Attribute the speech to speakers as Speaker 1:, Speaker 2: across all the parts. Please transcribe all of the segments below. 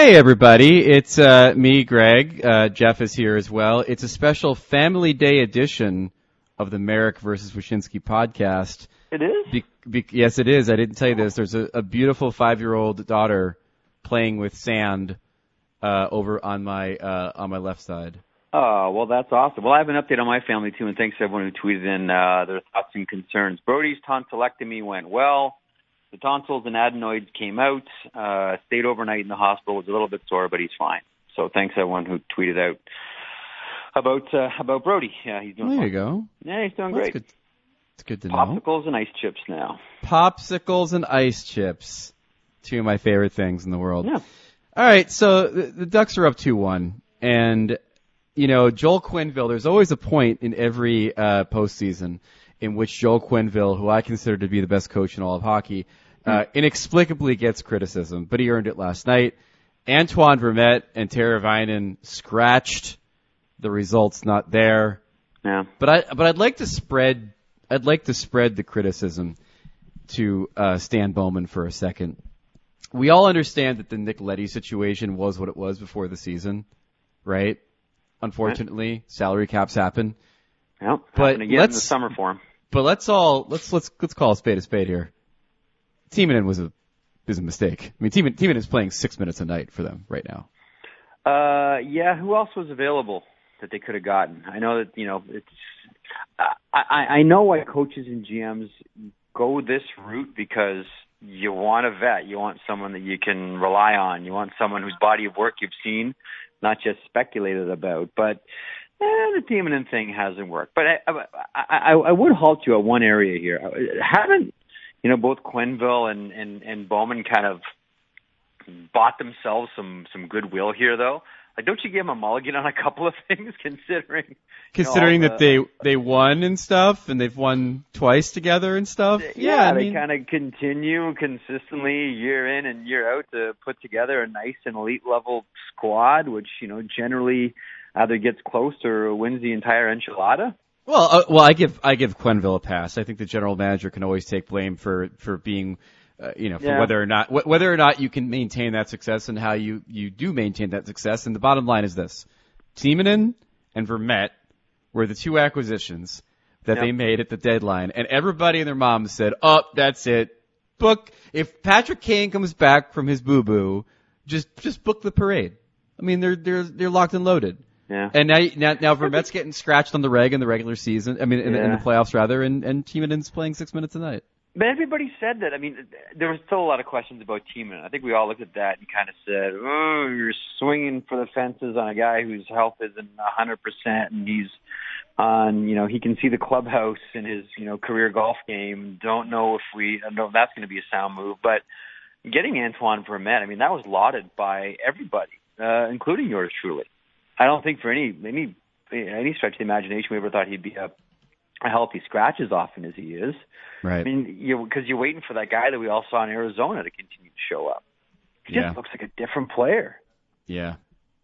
Speaker 1: Hey, everybody. It's me, Greg. Jeff is here as well. It's a special Family Day edition of the Merrick versus Wyshynski podcast.
Speaker 2: It is?
Speaker 1: Yes, it is. I didn't tell you this. There's a beautiful 5-year-old daughter playing with sand over on my left side.
Speaker 2: Oh, well, that's awesome. Well, I have an update on my family, too, and thanks to everyone who tweeted in their thoughts and concerns. Brody's tonsillectomy went well. The tonsils and adenoids came out, stayed overnight in the hospital, was a little bit sore, but he's fine. So thanks everyone who tweeted out about Brody. Yeah, he's doing fine.
Speaker 1: There you go.
Speaker 2: Yeah, he's doing great.
Speaker 1: Good. It's good to know.
Speaker 2: Popsicles and ice chips now.
Speaker 1: Popsicles and ice chips. Two of my favorite things in the world.
Speaker 2: Yeah.
Speaker 1: All right, so the Ducks are up 2-1, and Joel Quenneville, there's always a point in every postseason in which Joel Quenneville, who I consider to be the best coach in all of hockey, inexplicably gets criticism, but he earned it last night. Antoine Vermette and Tara Vinen scratched. The results not there.
Speaker 2: Yeah.
Speaker 1: But I'd like to spread the criticism to Stan Bowman for a second. We all understand that the Nick Leddy situation was what it was before the season, right? Unfortunately, salary caps happen.
Speaker 2: Yep.
Speaker 1: But
Speaker 2: again in the summer for him.
Speaker 1: But let's call a spade here. Timonen was a mistake. I mean, Timonen is playing 6 minutes a night for them right now.
Speaker 2: Yeah. Who else was available that they could have gotten? I know that it's. I know why coaches and GMs go this route because you want a vet. You want someone that you can rely on. You want someone whose body of work you've seen, not just speculated about. But the Timonen thing hasn't worked. But I would halt you at one area here. Haven't both Quenneville and Bowman kind of bought themselves some goodwill here, though? Like, don't you give them a mulligan on a couple of things, considering
Speaker 1: that they won and stuff, and they've won twice together and stuff?
Speaker 2: Yeah, they kind of continue consistently year in and year out to put together a nice and elite level squad, which generally either gets close or wins the entire enchilada.
Speaker 1: Well, I give Quenneville a pass. I think the general manager can always take blame for being, for whether or not you can maintain that success and how you do maintain that success. And the bottom line is this: Timonen and Vermette were the two acquisitions that they made at the deadline, and everybody and their mom said, "Oh, that's it. Book if Patrick Kane comes back from his boo-boo, just book the parade." I mean, they're locked and loaded.
Speaker 2: Yeah.
Speaker 1: And now Vermette's getting scratched on the reg in the regular season. I mean, in the playoffs rather, and Timonen's playing 6 minutes a night.
Speaker 2: But everybody said that. I mean, there was still a lot of questions about Timonen. I think we all looked at that and kind of said, "Oh, you're swinging for the fences on a guy whose health isn't 100%, and he's on, he can see the clubhouse in his, career golf game. Don't know if that's going to be a sound move." But getting Antoine Vermette, I mean, that was lauded by everybody, including yours truly. I don't think for any stretch of the imagination we ever thought he'd be a healthy scratch as often as he is.
Speaker 1: Right.
Speaker 2: I mean, because you're waiting for that guy that we all saw in Arizona to continue to show up. He just looks like a different player.
Speaker 1: Yeah.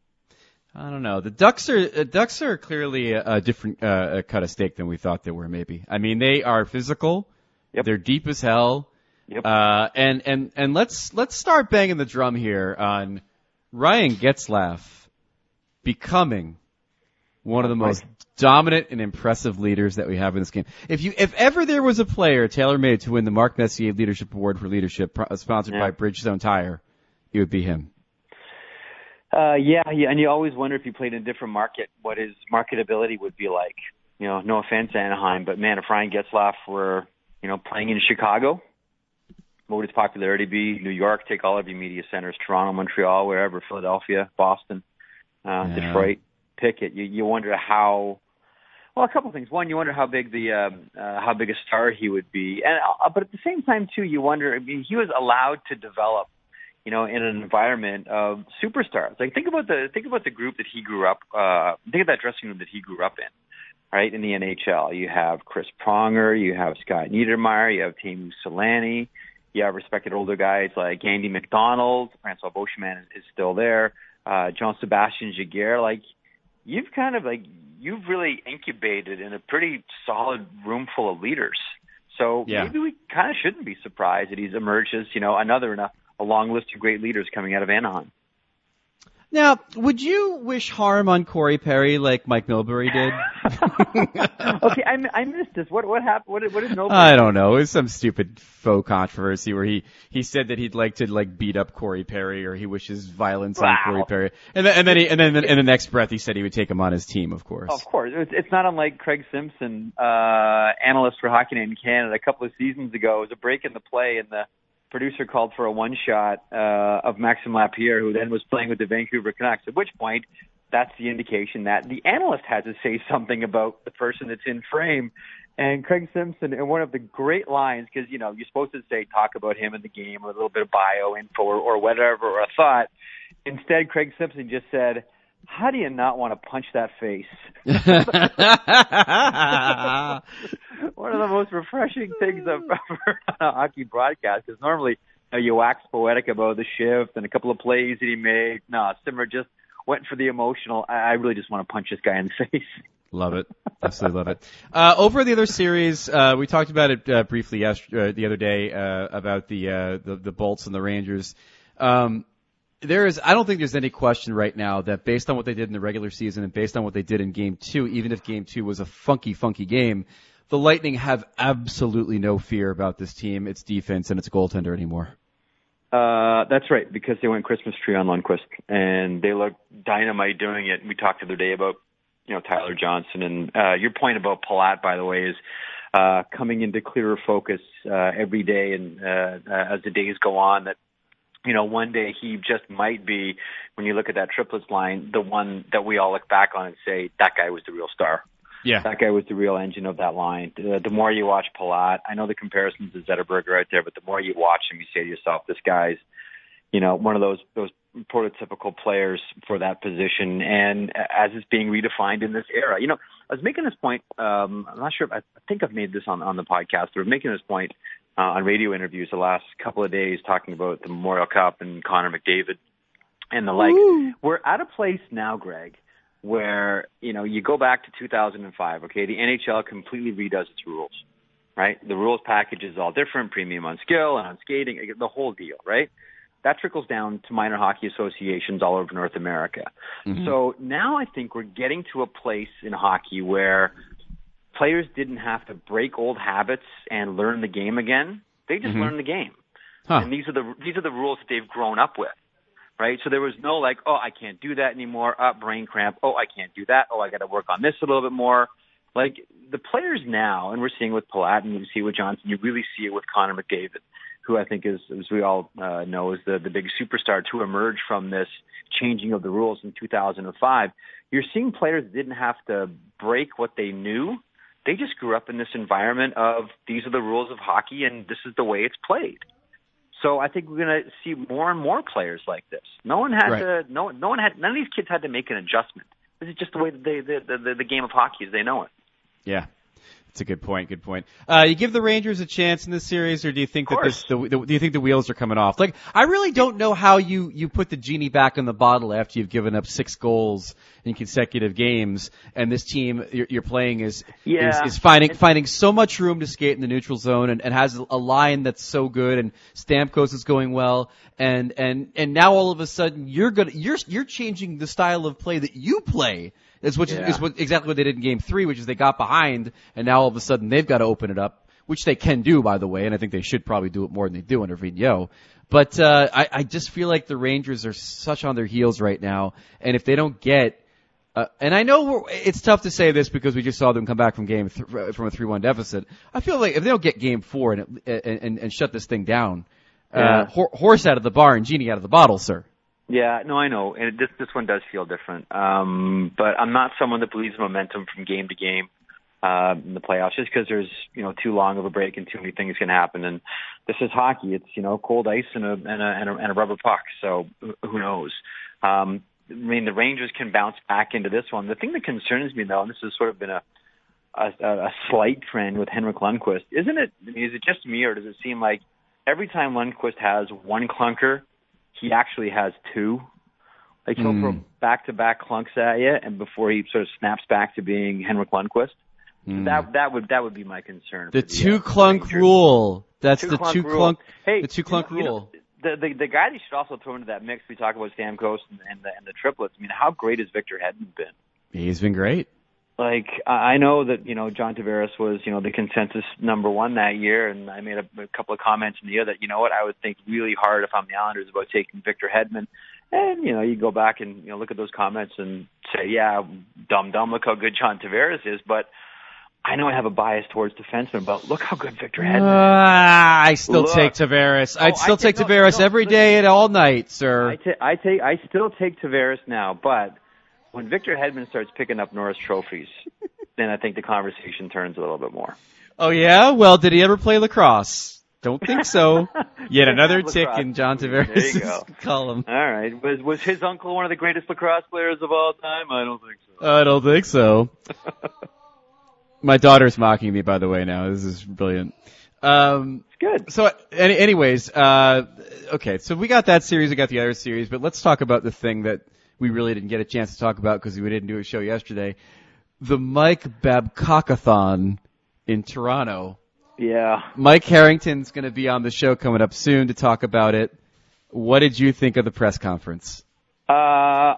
Speaker 1: I don't know. The Ducks are clearly a different cut of steak than we thought they were. Maybe. I mean, they are physical.
Speaker 2: Yep.
Speaker 1: They're deep as hell.
Speaker 2: Yep.
Speaker 1: And let's start banging the drum here on Ryan Getzlaf becoming one of the most dominant and impressive leaders that we have in this game. If ever there was a player tailor-made to win the Mark Messier Leadership Award for Leadership, sponsored by Bridgestone Tire, it would be him.
Speaker 2: Yeah, and you always wonder if he played in a different market, what his marketability would be like. No offense to Anaheim, but man, if Ryan Getzlaf were, playing in Chicago, what would his popularity be? New York, take all of your media centers, Toronto, Montreal, wherever, Philadelphia, Boston. Detroit, pick it. You wonder how. Well, a couple things. One, you wonder how big a star he would be, and but at the same time too, you wonder. I mean, he was allowed to develop, in an environment of superstars. Like think about the group that he grew up. Think of that dressing room that he grew up in, right? In the NHL, you have Chris Pronger, you have Scott Niedermayer, you have Teemu Selanne, you have respected older guys like Andy McDonald, Francois Beauchemin is still there. Jean-Sebastien Giguère, you've really incubated in a pretty solid room full of leaders. So maybe we kind of shouldn't be surprised that he's emerged as, another in a long list of great leaders coming out of Anaheim.
Speaker 1: Now, would you wish harm on Corey Perry like Mike Milbury did?
Speaker 2: Okay, I missed this. What happened? What did Milbury?
Speaker 1: I don't know. It was some stupid faux controversy where he said that he'd like to beat up Corey Perry, or he wishes violence on Corey Perry, and then in the next breath he said he would take him on his team. Of course.
Speaker 2: Of course, it's not unlike Craig Simpson, analyst for Hockey Night in Canada, a couple of seasons ago. It was a break in the play, and the producer called for a one-shot of Maxime Lapierre, who then was playing with the Vancouver Canucks, at which point that's the indication that the analyst had to say something about the person that's in frame. And Craig Simpson, in one of the great lines, because, you're supposed to talk about him in the game, or a little bit of bio info or whatever, or a thought. Instead, Craig Simpson just said, "How do you not want to punch that face?" One of the most refreshing things I've ever heard on a hockey broadcast, because normally you wax poetic about the shift and a couple of plays that he made. No, Simmer just went for the emotional. I really just want to punch this guy in the face.
Speaker 1: Love it. Absolutely love it. Over the other series, we talked about it briefly the other day about the Bolts and the Rangers. I don't think there's any question right now that based on what they did in the regular season and based on what they did in Game 2, even if Game 2 was a funky game, the Lightning have absolutely no fear about this team, its defense, and its goaltender anymore.
Speaker 2: That's right, because they went Christmas tree on Lundqvist, and they look dynamite doing it. We talked the other day about, Tyler Johnson, and your point about Palat, by the way, is coming into clearer focus every day, and as the days go on, that one day he just might be, when you look at that triplets line, the one that we all look back on and say, that guy was the real star.
Speaker 1: Yeah.
Speaker 2: That guy was the real engine of that line. The more you watch Palat, I know the comparisons to Zetterberg are out there, but the more you watch him, you say to yourself, this guy's, one of those prototypical players for that position, and as it's being redefined in this era. I was making this point, I'm not sure, I think I've made this on the podcast, but I'm making this point on radio interviews the last couple of days, talking about the Memorial Cup and Connor McDavid and the like. Ooh. We're at a place now, Greg, where, you go back to 2005, okay, the NHL completely redoes its rules, right? The rules package is all different, premium on skill and on skating, the whole deal, right? That trickles down to minor hockey associations all over North America. Mm-hmm. So now I think we're getting to a place in hockey where players didn't have to break old habits and learn the game again. They just learned the game. Huh. And these are the rules that they've grown up with. Right? So there was no I can't do that anymore. Brain cramp. I can't do that. I got to work on this a little bit more. The players now, and we're seeing with Palat, and you see with Johnson, you really see it with Connor McDavid, who I think is, as we all know, is the big superstar to emerge from this changing of the rules in 2005. You're seeing players that didn't have to break what they knew. They just grew up in this environment of these are the rules of hockey and this is the way it's played. So I think we're going to see more and more players like this. None of these kids had to make an adjustment. This is just the way that the game of hockey as they know it.
Speaker 1: Yeah. That's a good point. You give the Rangers a chance in this series, or do you think that do you think the wheels are coming off? I really don't know how you put the genie back in the bottle after you've given up 6 goals in consecutive games, and this team you're playing is finding so much room to skate in the neutral zone, and has a line that's so good, and Stamkos is going well, and now all of a sudden you're changing the style of play that you play. Is exactly what they did in Game 3, which is they got behind, and now all of a sudden they've got to open it up, which they can do, by the way, and I think they should probably do it more than they do under Vigneault. But I just feel like the Rangers are such on their heels right now, and if they don't get and I know it's tough to say this because we just saw them come back from from a 3-1 deficit. I feel like if they don't get Game 4 and shut this thing down, horse out of the barn, genie out of the bottle, sir.
Speaker 2: Yeah, no, I know, and this one does feel different. But I'm not someone that believes momentum from game to game in the playoffs, just because there's too long of a break and too many things can happen. And this is hockey; it's cold ice and a rubber puck. So who knows? The Rangers can bounce back into this one. The thing that concerns me, though, and this has sort of been a slight trend with Henrik Lundqvist, isn't it? Is it just me, or does it seem like every time Lundqvist has one clunker, he actually has 2? He'll throw back-to-back clunks at you, and before he sort of snaps back to being Henrik Lundqvist. That would be my concern.
Speaker 1: The 2-clunk rule. That's the 2-clunk rule.
Speaker 2: Hey,
Speaker 1: the 2-clunk rule.
Speaker 2: the guy they should also throw into that mix. We talk about Stamkos and the triplets. I mean, how great has Victor Hedman been?
Speaker 1: He's been great.
Speaker 2: Like, I know that, John Tavares was, the consensus number one that year, and I made a couple of comments in the year that, I would think really hard if I'm the Islanders about taking Victor Hedman. And, you go back and, look at those comments and say, yeah, dumb, look how good John Tavares is. But I know I have a bias towards defensemen, but look how good Victor Hedman is.
Speaker 1: I still take Tavares. I'd still take Tavares every day and all night, sir.
Speaker 2: I still take Tavares now, but when Victor Hedman starts picking up Norris trophies, then I think the conversation turns a little bit more.
Speaker 1: Oh, yeah? Well, did he ever play lacrosse? Don't think so. Yet another tick in John Tavares' column.
Speaker 2: All right. Was his uncle one of the greatest lacrosse players of all time? I don't think so.
Speaker 1: I don't think so. My daughter's mocking me, by the way, now. This is brilliant.
Speaker 2: It's good.
Speaker 1: So, anyways, okay, so we got that series, we got the other series, but let's talk about the thing that we really didn't get a chance to talk about because we didn't do a show yesterday. The Mike Babcockathon in Toronto.
Speaker 2: Yeah.
Speaker 1: Mike Harrington's going to be on the show coming up soon to talk about it. What did you think of the press conference?
Speaker 2: I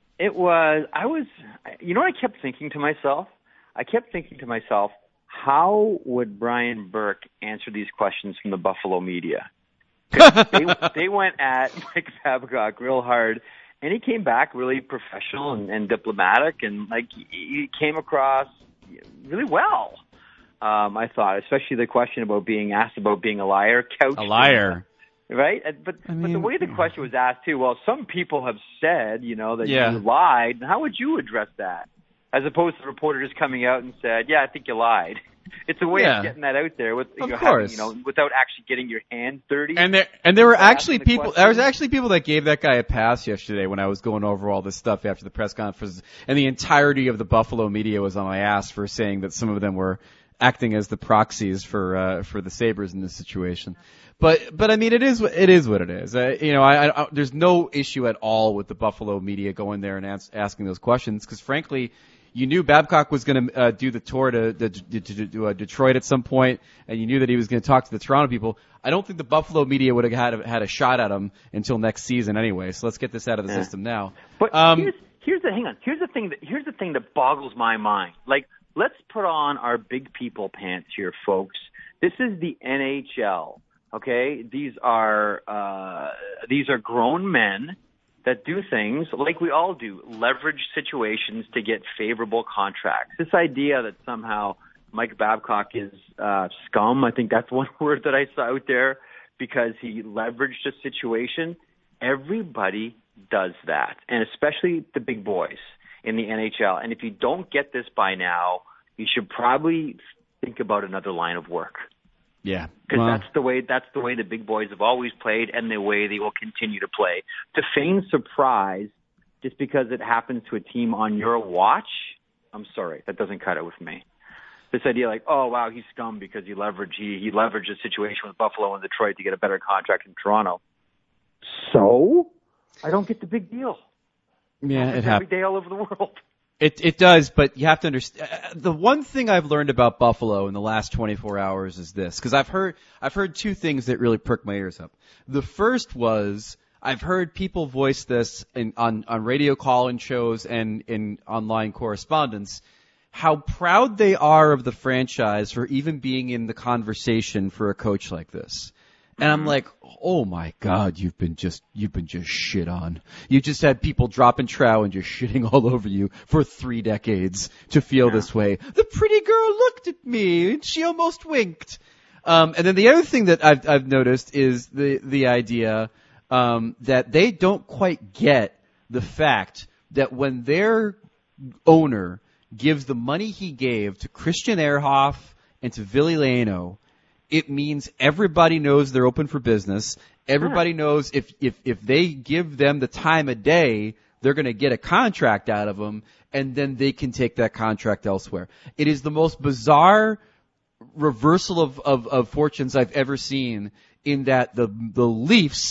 Speaker 2: kept thinking to myself? I kept thinking to myself, how would Brian Burke answer these questions from the Buffalo media? They went at Mike Babcock real hard. And he came back really professional and diplomatic, and he came across really well. I thought, especially the question about being asked about being a liar.
Speaker 1: A liar,
Speaker 2: right? But the way the question was asked too. Well, some people have said, that you lied. And how would you address that? As opposed to the reporter just coming out and said, "Yeah, I think you lied." It's a way of getting that out there without actually getting your hands dirty.
Speaker 1: And there were actually people. There was actually people that gave that guy a pass yesterday when I was going over all this stuff after the press conference, and the entirety of the Buffalo media was on my ass for saying that some of them were acting as the proxies for the Sabres in this situation. But I mean, it is what it is. There's no issue at all with the Buffalo media going there and asking those questions because, frankly, you knew Babcock was going to do the tour to Detroit at some point, and you knew that he was going to talk to the Toronto people. I don't think the Buffalo media would have had a shot at him until next season anyway. So let's get this out of the system now.
Speaker 2: But here's the thing that boggles my mind. Like, let's put on our big people pants here, folks. This is the NHL. Okay, these are grown men that do things like we all do, leverage situations to get favorable contracts. This idea that somehow Mike Babcock is scum, I think that's one word that I saw out there, because he leveraged a situation. Everybody does that, and especially the big boys in the NHL. And if you don't get this by now, you should probably think about another line of work.
Speaker 1: Yeah,
Speaker 2: because that's the way the big boys have always played, and the way they will continue to play. To feign surprise just because it happens to a team on your watch, I'm sorry, that doesn't cut it with me. This idea like, oh wow, he's scum because he leveraged a situation with Buffalo and Detroit to get a better contract in Toronto. So I don't get the big deal.
Speaker 1: Yeah, it happens
Speaker 2: every day all over the world.
Speaker 1: It does, but you have to understand. The one thing I've learned about Buffalo in the last 24 hours is this, because I've heard two things that really perked my ears up. The first was I've heard people voice this on radio call-in shows and in online correspondence, how proud they are of the franchise for even being in the conversation for a coach like this. And I'm like, oh my God, you've been just shit on. You just had people dropping trow and just shitting all over you for 3 decades to feel this way. The pretty girl looked at me and she almost winked. And then the other thing that I've noticed is the idea, that they don't quite get the fact that when their owner gives the money he gave to Christian Ehrhoff and to Ville Leino, it means everybody knows they're open for business. Everybody knows if they give them the time of day, they're going to get a contract out of them, and then they can take that contract elsewhere. It is the most bizarre reversal of fortunes I've ever seen, in that the Leafs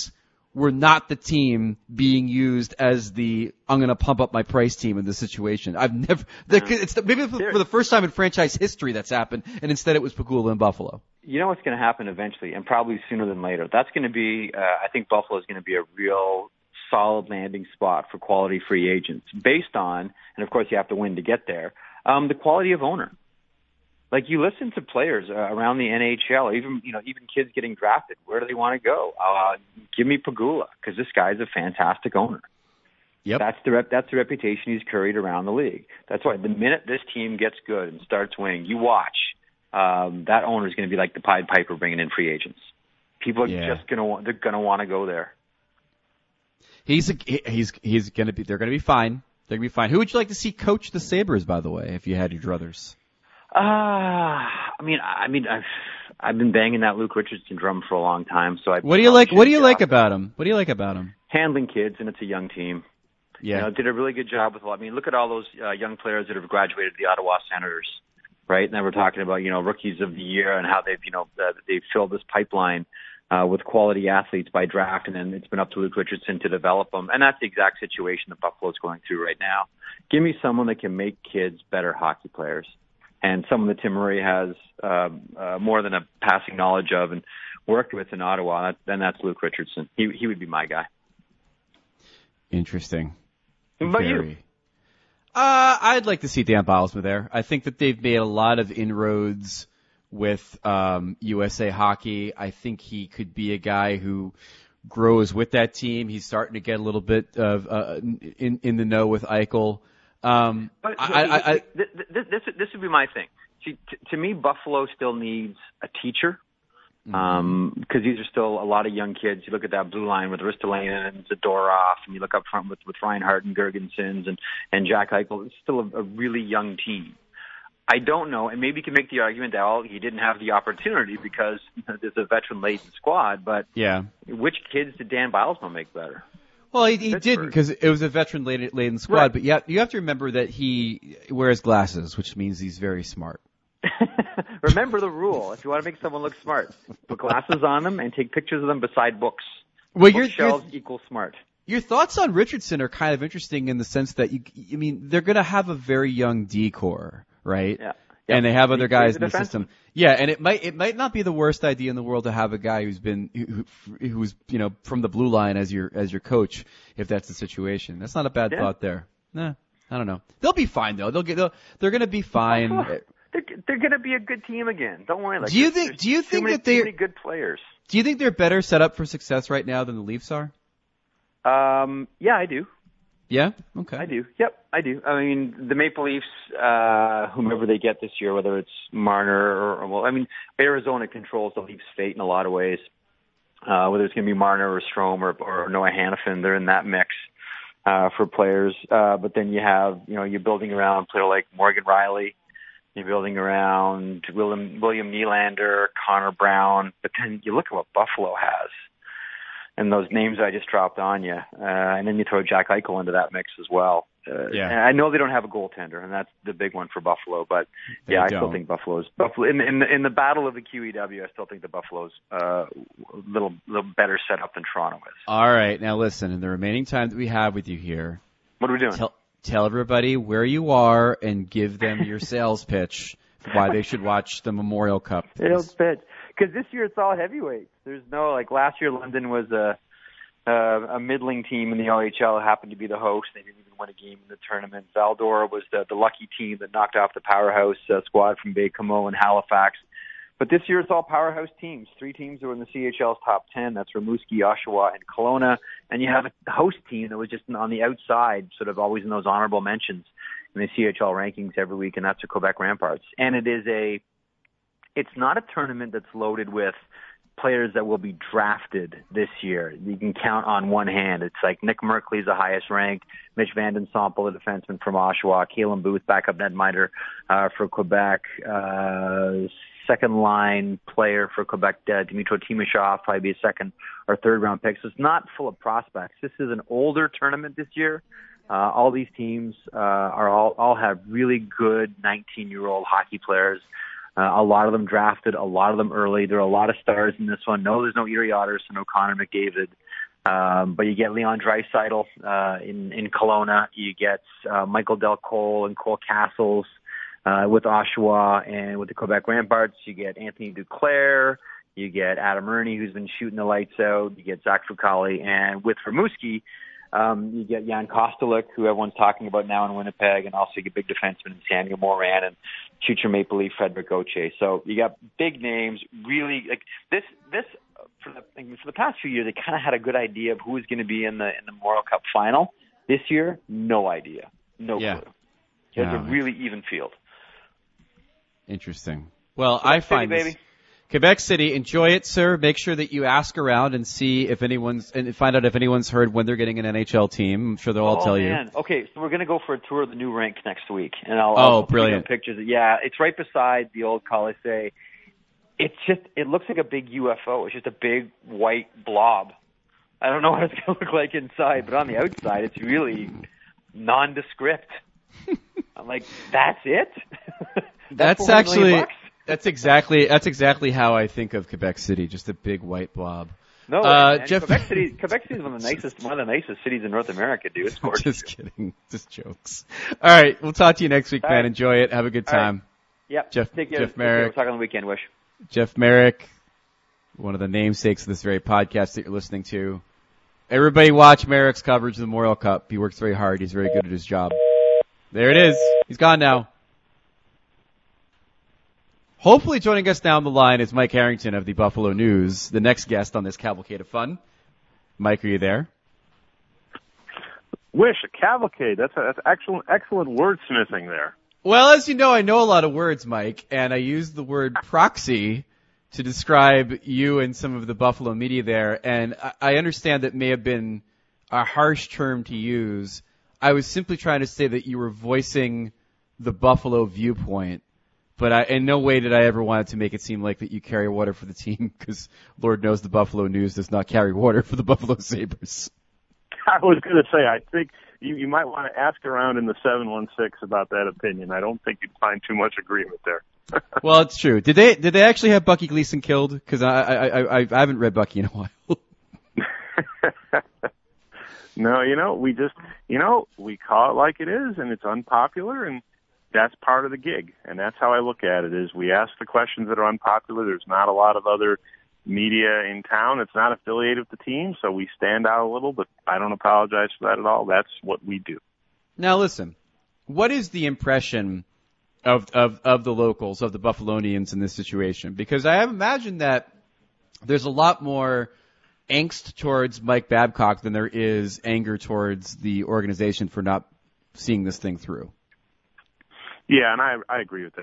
Speaker 1: were not the team being used as the I'm going to pump up my price team in this situation. I've never. Maybe for the first time in franchise history that's happened, and instead it was Pegula and Buffalo.
Speaker 2: You know what's going to happen eventually, and probably sooner than later. That's going to be. I think Buffalo is going to be a real solid landing spot for quality free agents, based on, and of course you have to win to get there. The quality of owner. Like, you listen to players around the NHL, even kids getting drafted. Where do they want to go? Give me Pegula, because this guy's a fantastic owner.
Speaker 1: Yep.
Speaker 2: That's the reputation he's carried around the league. That's why the minute this team gets good and starts winning, you watch, that owner is going to be like the Pied Piper bringing in free agents. People are just going to want to go there.
Speaker 1: He's going to be. They're going to be fine. They're going to be fine. Who would you like to see coach the Sabres, by the way, if you had your druthers?
Speaker 2: I've been banging that Luke Richardson drum for a long time. So
Speaker 1: what do you like? What do you like about him? What do you like about him?
Speaker 2: Handling kids, and it's a young team.
Speaker 1: Yeah,
Speaker 2: did a really good job with. Look at all those young players that have graduated the Ottawa Senators, right? And then we're talking about rookies of the year and how they've filled this pipeline with quality athletes by draft, and then it's been up to Luke Richardson to develop them. And that's the exact situation that Buffalo's going through right now. Give me someone that can make kids better hockey players. And someone that Tim Murray has more than a passing knowledge of and worked with in Ottawa, then that's Luke Richardson. He would be my guy.
Speaker 1: Interesting.
Speaker 2: What about you?
Speaker 1: I'd like to see Dan Bylsma there. I think that they've made a lot of inroads with USA Hockey. I think he could be a guy who grows with that team. He's starting to get a little bit of in the know with Eichel.
Speaker 2: This would be my thing. See, to me, Buffalo still needs a teacher, because these are still a lot of young kids. You look at that blue line with Ristolainen and Zadorov, and you look up front with Reinhart and Girgensons and Jack Eichel. It's still a really young team. I don't know, and maybe you can make the argument that he didn't have the opportunity because there's a veteran-laden squad. But which kids did Dan Bylsma make better?
Speaker 1: Well, he didn't, because it was a veteran-laden squad, right. But you have to remember that he wears glasses, which means he's very smart.
Speaker 2: Remember the rule. If you want to make someone look smart, put glasses on them and take pictures of them beside books.
Speaker 1: Well,
Speaker 2: bookshelves equals smart.
Speaker 1: Your thoughts on Richardson are kind of interesting in the sense that, they're going to have a very young D-core, right?
Speaker 2: Yeah.
Speaker 1: And they have other guys in the system. Yeah, and it might not be the worst idea in the world to have a guy who's from the blue line as your coach, if that's the situation. That's not a bad thought there. Nah, I don't know. They'll be fine though. They're going to be fine.
Speaker 2: They're going to be a good team again. Don't worry.
Speaker 1: Do you think that they're
Speaker 2: too many good players?
Speaker 1: Do you think they're better set up for success right now than the Leafs are?
Speaker 2: Yeah, I do.
Speaker 1: Yeah? Okay.
Speaker 2: I do. Yep, I do. I mean, the Maple Leafs, whomever they get this year, whether it's Marner Arizona controls the Leafs' fate in a lot of ways. Whether it's going to be Marner or Strome or Noah Hanifin, they're in that mix for players. But then you have, you're building around a player like Morgan Rielly. You're building around William Nylander, Connor Brown. But then you look at what Buffalo has. And those names I just dropped on you, and then you throw Jack Eichel into that mix as well. And I know they don't have a goaltender, and that's the big one for Buffalo. But I still think Buffalo in the battle of the QEW. I still think the Buffalo's a little better set up than Toronto is.
Speaker 1: All right, now listen. In the remaining time that we have with you here,
Speaker 2: what are we doing?
Speaker 1: Tell everybody where you are and give them your sales pitch for why they should watch the Memorial Cup.
Speaker 2: Sales pitch. Because this year it's all heavyweights. There's no, last year London was a middling team in the OHL, happened to be the host. They didn't even win a game in the tournament. Valdora was the lucky team that knocked off the powerhouse squad from Baie-Comeau and Halifax. But this year it's all powerhouse teams. 3 teams are in the CHL's top 10. That's Rimouski, Oshawa, and Kelowna. And you have a host team that was just on the outside, sort of always in those honorable mentions in the CHL rankings every week, and that's the Quebec Ramparts. And it's not a tournament that's loaded with players that will be drafted this year. You can count on one hand. It's like Nick Merkley's the highest ranked, Mitch Van Den Sompel, the defenseman from Oshawa, Kalen Booth, backup netminder for Quebec, second line player for Quebec, Dmytro Timashov, probably be a second or third round pick. So it's not full of prospects. This is an older tournament this year. All these teams all have really good 19-year-old hockey players. A lot of them drafted, a lot of them early. There are a lot of stars in this one. No, there's no Erie Otters, so no Connor McDavid. But you get Leon Draisaitl in Kelowna. You get Michael Del Cole and Cole Castles with Oshawa and with the Quebec Ramparts. You get Anthony Duclair. You get Adam Ernie, who's been shooting the lights out. You get Zach Fucali. And with Rimouski, you get Jan Kostelic, who everyone's talking about now in Winnipeg, and also you get big defenseman Samuel Morin and future Maple Leaf Frederick Gauthier. So you got big names. Really, like this for the past few years, they kind of had a good idea of who was going to be in the Memorial Cup final. This year, no idea, no clue. It's a really even field.
Speaker 1: Interesting. Well,
Speaker 2: Quebec
Speaker 1: I find
Speaker 2: City, baby.
Speaker 1: Quebec City, enjoy it, sir. Make sure that you ask around and see if find out if anyone's heard when they're getting an NHL team. I'm sure they'll all tell you.
Speaker 2: Okay, so we're going to go for a tour of the new rink next week. And I'll
Speaker 1: brilliant.
Speaker 2: Pictures. Yeah, it's right beside the old Colisée. It looks like a big UFO. It's just a big white blob. I don't know what it's going to look like inside, but on the outside, it's really nondescript. I'm like, that's it?
Speaker 1: That's actually... That's exactly how I think of Quebec City, just a big white blob.
Speaker 2: No, man. Quebec City is one of the nicest cities in North America, dude. It's gorgeous.
Speaker 1: Just kidding. Just jokes. All right. We'll talk to you next week, man. Enjoy it. Have a good time.
Speaker 2: Right. Yep.
Speaker 1: Jeff Merrick.
Speaker 2: We'll talk on the weekend, Wish.
Speaker 1: Jeff Merrick, one of the namesakes of this very podcast that you're listening to. Everybody watch Merrick's coverage of the Memorial Cup. He works very hard. He's very good at his job. There it is. He's gone now. Hopefully joining us down the line is Mike Harrington of the Buffalo News, the next guest on this cavalcade of fun. Mike, are you there?
Speaker 3: Wish, a cavalcade. That's excellent wordsmithing there.
Speaker 1: Well, as you know, I know a lot of words, Mike, and I use the word proxy to describe you and some of the Buffalo media there, and I understand that may have been a harsh term to use. I was simply trying to say that you were voicing the Buffalo viewpoint. But in no way did I ever want to make it seem like that you carry water for the team, because Lord knows the Buffalo News does not carry water for the Buffalo Sabres.
Speaker 3: I was going to say, I think you might want to ask around in the 716 about that opinion. I don't think you'd find too much agreement there.
Speaker 1: Well, it's true. Did they actually have Bucky Gleason killed? Because I haven't read Bucky in a while.
Speaker 3: No, we call it like it is, and it's unpopular, and that's part of the gig, and that's how I look at it, is we ask the questions that are unpopular. There's not a lot of other media in town. It's not affiliated with the team, so we stand out a little, but I don't apologize for that at all. That's what we do.
Speaker 1: Now listen, what is the impression of the locals, of the Buffalonians in this situation? Because I have imagined that there's a lot more angst towards Mike Babcock than there is anger towards the organization for not seeing this thing through.
Speaker 3: Yeah, and I agree with that.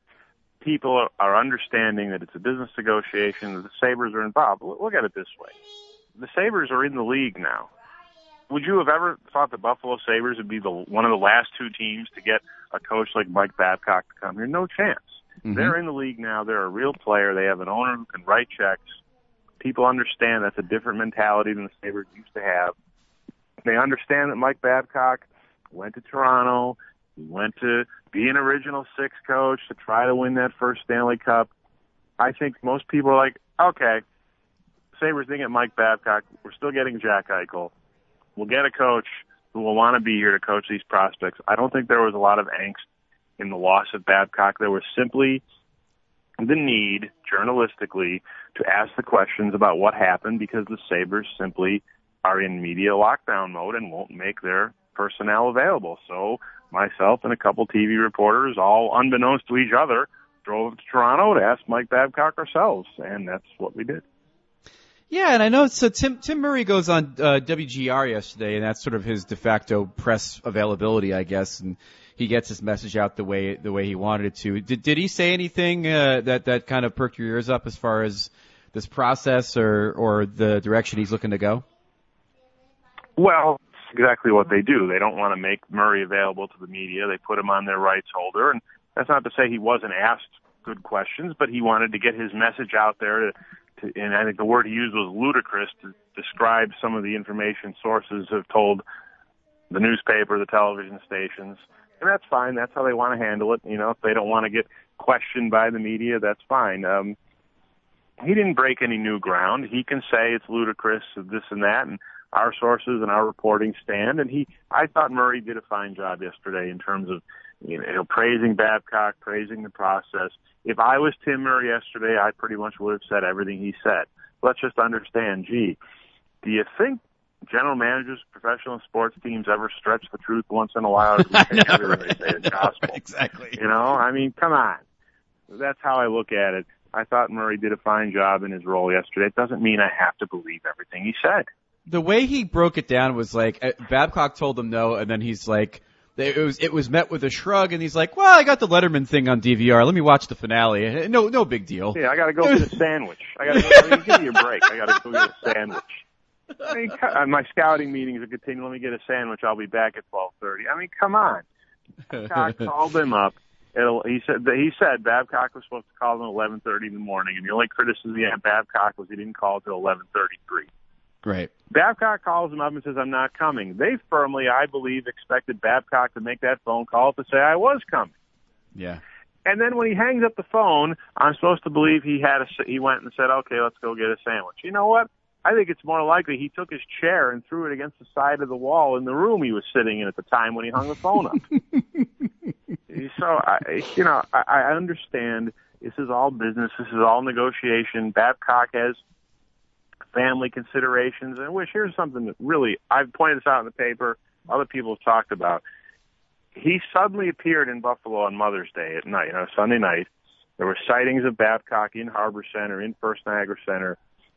Speaker 3: People are understanding that it's a business negotiation, that the Sabres are involved. Look at it this way. The Sabres are in the league now. Would you have ever thought the Buffalo Sabres would be one of the last two teams to get a coach like Mike Babcock to come here? No chance. Mm-hmm. They're in the league now. They're a real player. They have an owner who can write checks. People understand that's a different mentality than the Sabres used to have. They understand that Mike Babcock went to Toronto. He went to be an original six coach to try to win that first Stanley Cup. I think most people are like, okay, Sabres didn't get Mike Babcock. We're still getting Jack Eichel. We'll get a coach who will want to be here to coach these prospects. I don't think there was a lot of angst in the loss of Babcock. There was simply the need, journalistically, to ask the questions about what happened, because the Sabres simply are in media lockdown mode and won't make their personnel available. So myself and a couple TV reporters, all unbeknownst to each other, drove to Toronto to ask Mike Babcock ourselves, and that's what we did.
Speaker 1: Yeah, and I know, so Tim Murray goes on WGR yesterday, and that's sort of his de facto press availability, I guess, and he gets his message out the way he wanted it to. Did he say anything that kind of perked your ears up as far as this process or the direction he's looking to go?
Speaker 3: Well, exactly what they do. They don't want to make Murray available to the media. They put him on their rights holder, and that's not to say he wasn't asked good questions, but he wanted to get his message out there and I think the word he used was ludicrous to describe some of the information sources have told the newspaper, the television stations, and that's fine. That's how they want to handle it. If they don't want to get questioned by the media, that's fine. he didn't break any new ground. He can say it's ludicrous, this and that, and our sources and our reporting stand. And I thought Murray did a fine job yesterday in terms of, praising Babcock, praising the process. If I was Tim Murray yesterday, I pretty much would have said everything he said. Let's just understand, do you think general managers, professional sports teams ever stretch the truth once in a while? Or do we take everything they say as gospel?
Speaker 1: Exactly.
Speaker 3: Come on. That's how I look at it. I thought Murray did a fine job in his role yesterday. It doesn't mean I have to believe everything he said.
Speaker 1: The way he broke it down was like, Babcock told him no, and then he's like, it was met with a shrug, and he's like, well, I got the Letterman thing on DVR. Let me watch the finale. No big deal.
Speaker 3: Yeah, I gotta go get a sandwich. Give me a break. I gotta go get a sandwich. My scouting meetings are continuing. Let me get a sandwich. I'll be back at 12:30. Come on. Babcock called him up. He said Babcock was supposed to call him at 11:30 in the morning, and the only criticism he had Babcock was he didn't call until 11:33.
Speaker 1: Right.
Speaker 3: Babcock calls him up and says, I'm not coming. They firmly, I believe, expected Babcock to make that phone call to say I was coming.
Speaker 1: Yeah.
Speaker 3: And then when he hangs up the phone, I'm supposed to believe he went and said, okay, let's go get a sandwich. You know what? I think it's more likely he took his chair and threw it against the side of the wall in the room he was sitting in at the time when he hung the phone up. So, I understand this is all business. This is all negotiation. Babcock has family considerations. And here's something that really, I've pointed this out in the paper, other people have talked about. He suddenly appeared in Buffalo on Mother's Day at night, Sunday night. There were sightings of Babcock in Harbor Center, in First Niagara Center.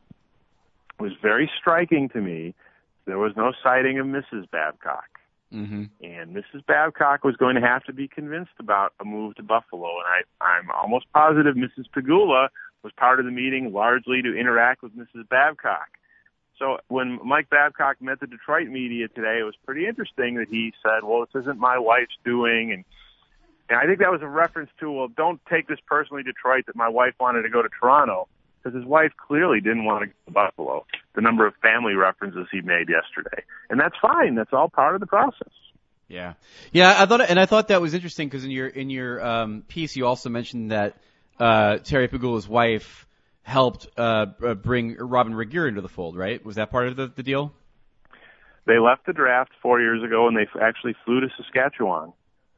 Speaker 3: It was very striking to me. There was no sighting of Mrs. Babcock. Mm-hmm. And Mrs. Babcock was going to have to be convinced about a move to Buffalo. And I'm almost positive Mrs. Pegula was part of the meeting largely to interact with Mrs. Babcock. So when Mike Babcock met the Detroit media today, it was pretty interesting that he said, well, this isn't my wife's doing. And I think that was a reference to, well, don't take this personally, Detroit, that my wife wanted to go to Toronto, because his wife clearly didn't want to go to Buffalo, the number of family references he made yesterday. And that's fine. That's all part of the process.
Speaker 1: Yeah. Yeah, I thought that was interesting because in your piece you also mentioned that Terry Pegula's wife helped bring Robyn Regehr into the fold, right? Was that part of the deal?
Speaker 3: They left the draft 4 years ago, and they actually flew to Saskatchewan.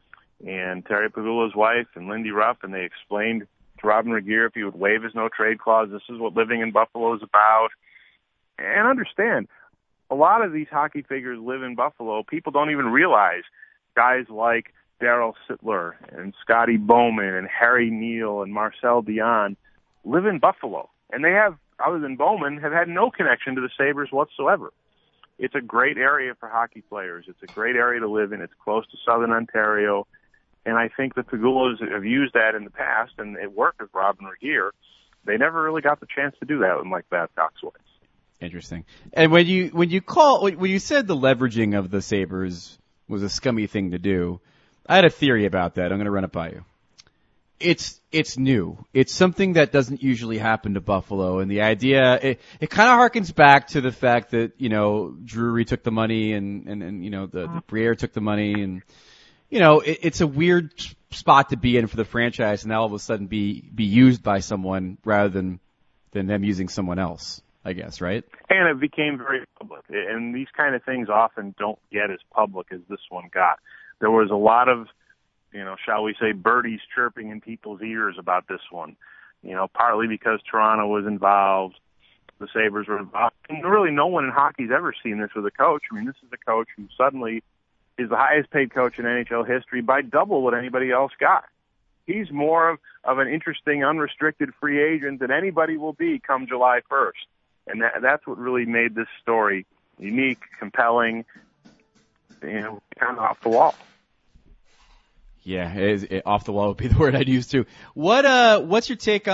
Speaker 3: And Terry Pegula's wife and Lindy Ruff, and they explained to Robyn Regehr if he would waive his no-trade clause, this is what living in Buffalo is about. And understand, a lot of these hockey figures live in Buffalo. People don't even realize guys like Darryl Sittler and Scotty Bowman and Harry Neal and Marcel Dion live in Buffalo. And they have, other than Bowman, have had no connection to the Sabres whatsoever. It's a great area for hockey players. It's a great area to live in. It's close to southern Ontario. And I think the Pegulas have used that in the past, and it worked with Robyn Regehr. They never really got the chance to do that with Mike Babcock's wife.
Speaker 1: Interesting. And when you said the leveraging of the Sabres was a scummy thing to do, I had a theory about that. I'm going to run it by you. It's new. It's something that doesn't usually happen to Buffalo, and the idea it kind of harkens back to the fact that Drury took the money and the Briere took the money, and it's a weird spot to be in for the franchise, and now all of a sudden be used by someone rather than them using someone else, I guess, right? And
Speaker 3: it became very public, and these kind of things often don't get as public as this one got. There was a lot of, shall we say, birdies chirping in people's ears about this one, partly because Toronto was involved, the Sabres were involved, and really no one in hockey's ever seen this with a coach. I mean, this is a coach who suddenly is the highest paid coach in NHL history by double what anybody else got. He's more of an interesting, unrestricted free agent than anybody will be come July 1st. And that's what really made this story unique, compelling, kind of off the wall.
Speaker 1: Yeah, off the wall would be the word I'd use too. What's your take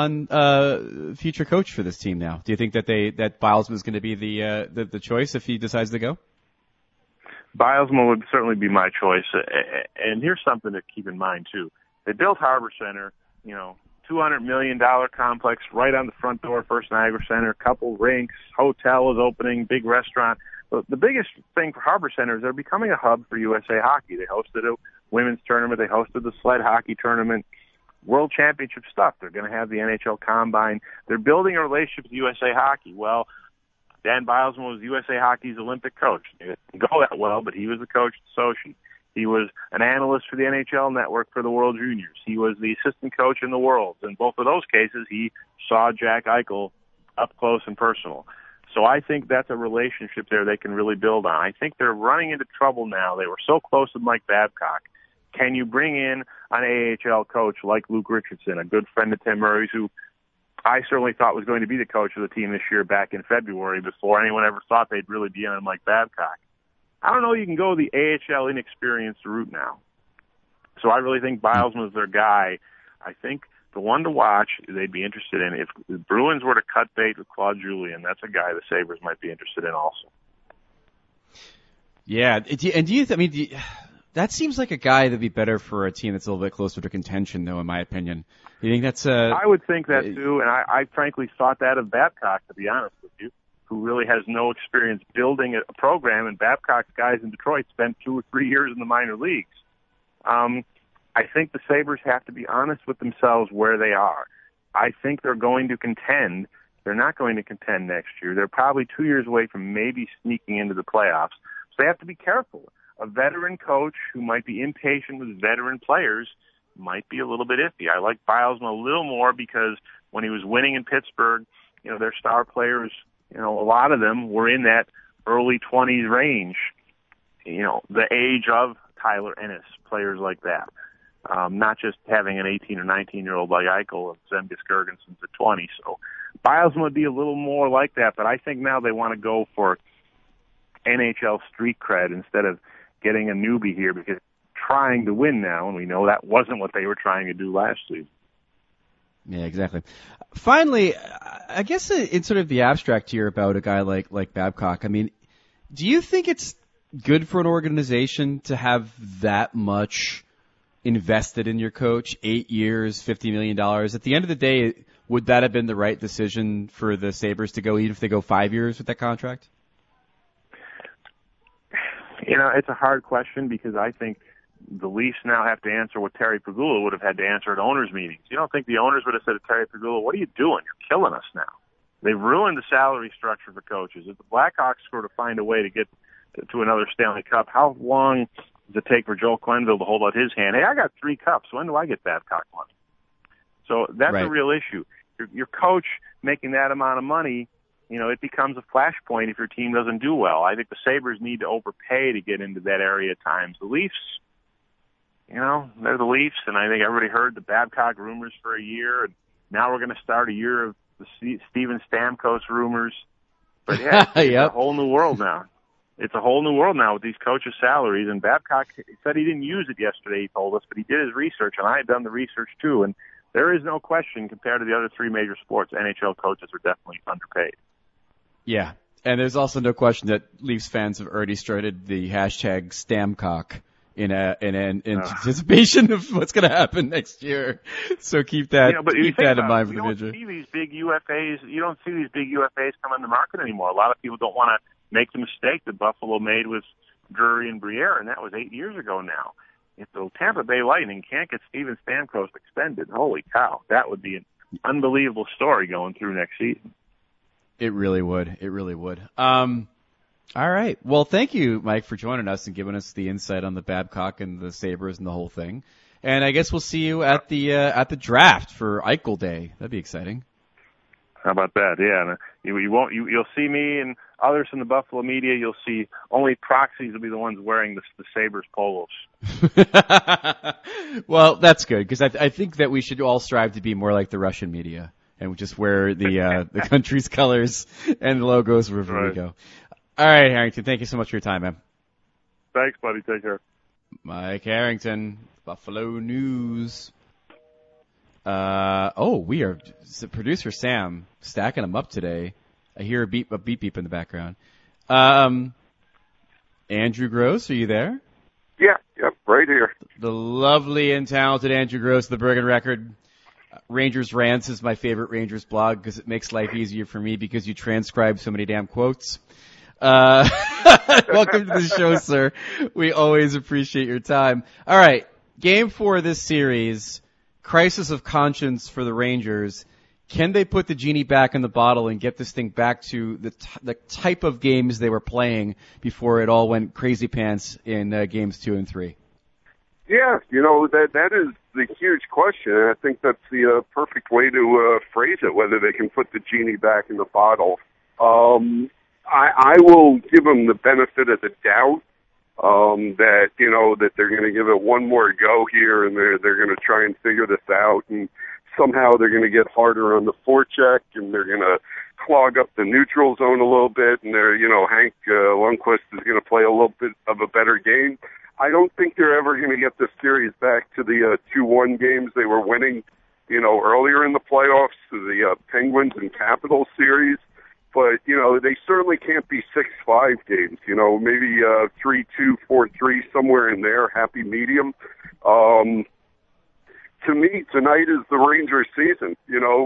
Speaker 1: on future coach for this team now? Do you think that Bilesman is going to be the choice if he decides to go?
Speaker 3: Bilesman would certainly be my choice. And here's something to keep in mind too. They built Harbor Center, $200 million complex right on the front door of First Niagara Center, couple rinks, hotel is opening, big restaurant. But the biggest thing for Harbor Center is they're becoming a hub for USA Hockey. They hosted a women's tournament. They hosted the sled hockey tournament. World Championship stuff. They're going to have the NHL Combine. They're building a relationship with USA Hockey. Well, Dan Bilesman was USA Hockey's Olympic coach. It didn't go that well, but he was the coach at Sochi. He was an analyst for the NHL Network for the World Juniors. He was the assistant coach in the Worlds. In both of those cases, he saw Jack Eichel up close and personal. So I think that's a relationship there they can really build on. I think they're running into trouble now. They were so close with Mike Babcock. Can you bring in an AHL coach like Luke Richardson, a good friend of Tim Murray's, who I certainly thought was going to be the coach of the team this year back in February before anyone ever thought they'd really be on Mike Babcock. I don't know you can go the AHL inexperienced route now. So I really think Bilesman is their guy. I think the one to watch they'd be interested in, if the Bruins were to cut bait with Claude Julien, that's a guy the Sabres might be interested in also.
Speaker 1: Yeah, that seems like a guy that'd be better for a team that's a little bit closer to contention, though, in my opinion. You think that's
Speaker 3: I would think that too, and I frankly thought that of Babcock, to be honest with you, who really has no experience building a program, and Babcock's guys in Detroit spent 2 or 3 years in the minor leagues. I think the Sabres have to be honest with themselves where they are. I think they're going to contend. They're not going to contend next year. They're probably 2 years away from maybe sneaking into the playoffs. So they have to be careful. A veteran coach who might be impatient with veteran players might be a little bit iffy. I like Bilesman a little more because when he was winning in Pittsburgh, their star players, a lot of them were in that early 20s range, the age of Tyler Ennis, players like that. Not just having an 18 or 19-year-old like Eichel and Zemgus Girgensons at 20. So Bilesman would be a little more like that, but I think now they want to go for NHL street cred instead of getting a newbie here because trying to win now, and we know that wasn't what they were trying to do last season.
Speaker 1: Yeah, exactly. Finally, I guess in sort of the abstract here about a guy like Babcock, I mean, do you think it's good for an organization to have that much invested in your coach, 8 years, $50 million? At the end of the day, would that have been the right decision for the Sabres to go, even if they go 5 years with that contract?
Speaker 3: It's a hard question because I think the Leafs now have to answer what Terry Pegula would have had to answer at owners' meetings. You don't think the owners would have said to Terry Pegula, what are you doing? You're killing us now. They've ruined the salary structure for coaches. If the Blackhawks were to find a way to get to another Stanley Cup, how long does it take for Joel Quenneville to hold out his hand? Hey, I got 3 cups. When do I get Babcock money? So that's
Speaker 1: right.
Speaker 3: A real issue. Your coach making that amount of money, it becomes a flashpoint if your team doesn't do well. I think the Sabres need to overpay to get into that area at times. The Leafs, they're the Leafs, and I think everybody heard the Babcock rumors for a year, and now we're going to start a year of the Steven Stamkos rumors. But yeah, it's a whole new world now. It's a whole new world now with these coaches' salaries, and Babcock said he didn't use it yesterday, he told us, but he did his research, and I had done the research too, and there is no question compared to the other 3 major sports, NHL coaches are definitely underpaid.
Speaker 1: Yeah, and there's also no question that Leafs fans have already started the hashtag Stamcock in anticipation of what's going to happen next year. So keep that in mind for the future.
Speaker 3: You don't see these big UFAs come on the market anymore. A lot of people don't want to make the mistake that Buffalo made with Drury and Briere, and that was 8 years ago now. If the Tampa Bay Lightning can't get Steven Stamkos extended, holy cow, that would be an unbelievable story going through next season.
Speaker 1: It really would. It really would. All right. Well, thank you, Mike, for joining us and giving us the insight on the Babcock and the Sabres and the whole thing. And I guess we'll see you at the draft for Eichel Day. That'd be exciting.
Speaker 3: How about that? Yeah. You'll see me and others in the Buffalo media. You'll see only proxies will be the ones wearing the Sabres polos.
Speaker 1: Well, that's good because I think that we should all strive to be more like the Russian media and just wear the country's colors and logos wherever we go. All right, Harrington. Thank you so much for your time, man.
Speaker 3: Thanks, buddy. Take care.
Speaker 1: Mike Harrington, Buffalo News. We are producer Sam stacking them up today. I hear a beep in the background. Andrew Gross, are you there?
Speaker 4: Yeah, yep, right here.
Speaker 1: The lovely and talented Andrew Gross of the Bergen Record. Rangers Rants is my favorite Rangers blog because it makes life easier for me because you transcribe so many damn quotes. Welcome to the show, sir. We always appreciate your time. All right, Game 4 of this series crisis of conscience for the Rangers. Can they put the genie back in the bottle and get this thing back to the type of games they were playing before it all went crazy pants in games 2 and 3?
Speaker 4: Yeah, that is the huge question, and I think that's the perfect way to phrase it, whether they can put the genie back in the bottle. I will give them the benefit of the doubt that they're going to give it one more go here, and they're going to try and figure this out, and somehow they're going to get harder on the forecheck, and they're going to clog up the neutral zone a little bit, and Hank Lundqvist is going to play a little bit of a better game. I don't think they're ever going to get this series back to the 2-1 games they were winning, earlier in the playoffs, the Penguins and Capitals series. But, they certainly can't be 6-5 games, maybe 3-2, 4-3, somewhere in there, happy medium. To me, tonight is the Rangers season.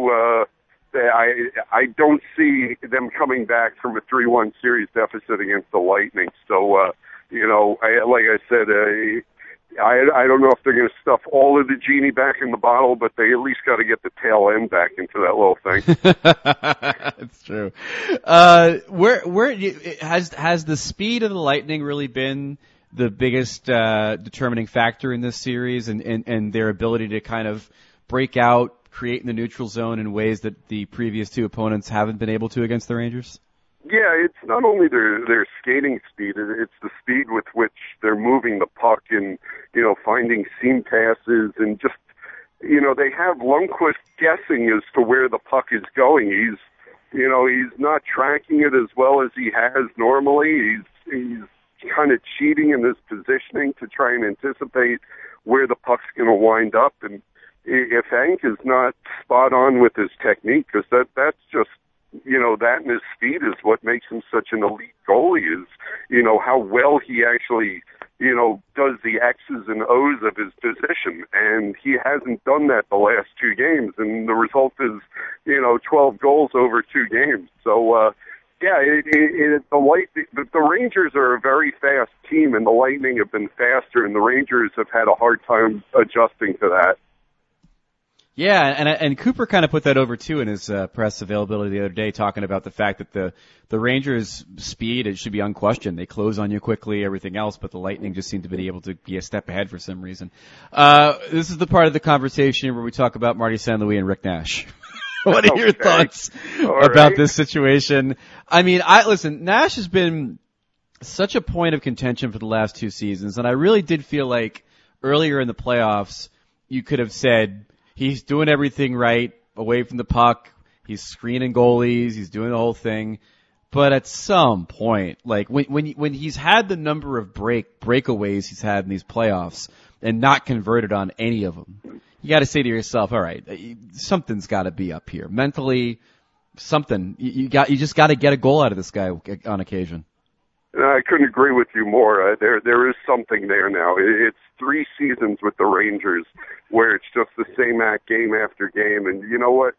Speaker 4: I don't see them coming back from a 3-1 series deficit against the Lightning. So, like I said, I don't know if they're going to stuff all of the genie back in the bottle, but they at least got to get the tail end back into that little thing.
Speaker 1: It's true. Has the speed of the Lightning really been the biggest determining factor in this series, and their ability to kind of break out, create in the neutral zone in ways that the previous two opponents haven't been able to against the Rangers?
Speaker 4: Yeah, it's not only their skating speed, it's the speed with which they're moving the puck and, finding seam passes and just, they have Lundqvist guessing as to where the puck is going. He's not tracking it as well as he has normally. He's kind of cheating in his positioning to try and anticipate where the puck's going to wind up. And if Hank is not spot on with his technique, because that's just, that and his speed is what makes him such an elite goalie, is, how well he actually, does the X's and O's of his position. And he hasn't done that the last 2 games. And the result is, 12 goals over 2 games. So, the Rangers are a very fast team, and the Lightning have been faster, and the Rangers have had a hard time adjusting to that.
Speaker 1: Yeah, and Cooper kind of put that over too in his press availability the other day, talking about the fact that the Rangers' speed, it should be unquestioned. They close on you quickly, everything else, but the Lightning just seem to be able to be a step ahead for some reason. This is the part of the conversation where we talk about Marty St. Louis and Rick Nash. What are your thoughts about this situation? I mean, listen, Nash has been such a point of contention for the last 2 seasons, and I really did feel like earlier in the playoffs you could have said, he's doing everything right, away from the puck. He's screening goalies. He's doing the whole thing. But at some point, like when he's had the number of breakaways he's had in these playoffs and not converted on any of them, you got to say to yourself, all right, something's got to be up here mentally. Something you just got to get a goal out of this guy on occasion.
Speaker 4: I couldn't agree with you more. There is something there now. It's 3 seasons with the Rangers where it's just the same act game after game. And you know what?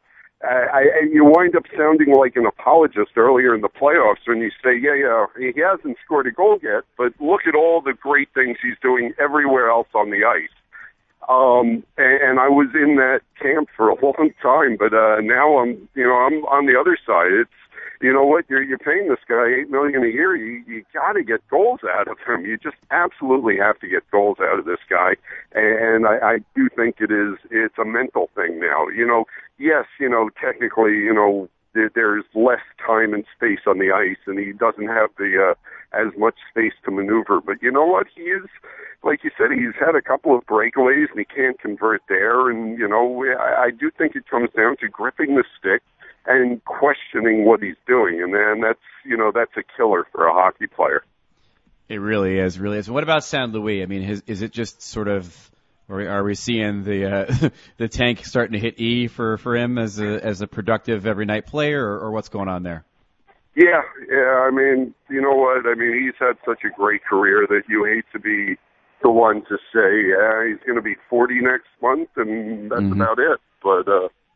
Speaker 4: You wind up sounding like an apologist earlier in the playoffs when you say, yeah, he hasn't scored a goal yet, but look at all the great things he's doing everywhere else on the ice. And I was in that camp for a long time, but now I'm on the other side. It's, you know what, you're paying this guy $8 million a year. You got to get goals out of him. You just absolutely have to get goals out of this guy. And I do think it's a mental thing now. Yes, technically, there's less time and space on the ice, and he doesn't have the as much space to maneuver. But you know what? He is, like you said, he's had a couple of breakaways, and he can't convert there. And I do think it comes down to gripping the stick and questioning what he's doing, and then that's a killer for a hockey player.
Speaker 1: It really is, really is. What about St. Louis? I mean, is it just sort of, or are we seeing the tank starting to hit E for him as a productive every night player, or what's going on there?
Speaker 4: Yeah. I mean, you know what? I mean, he's had such a great career that you hate to be the one to say he's going to be 40 next month, and that's about it. But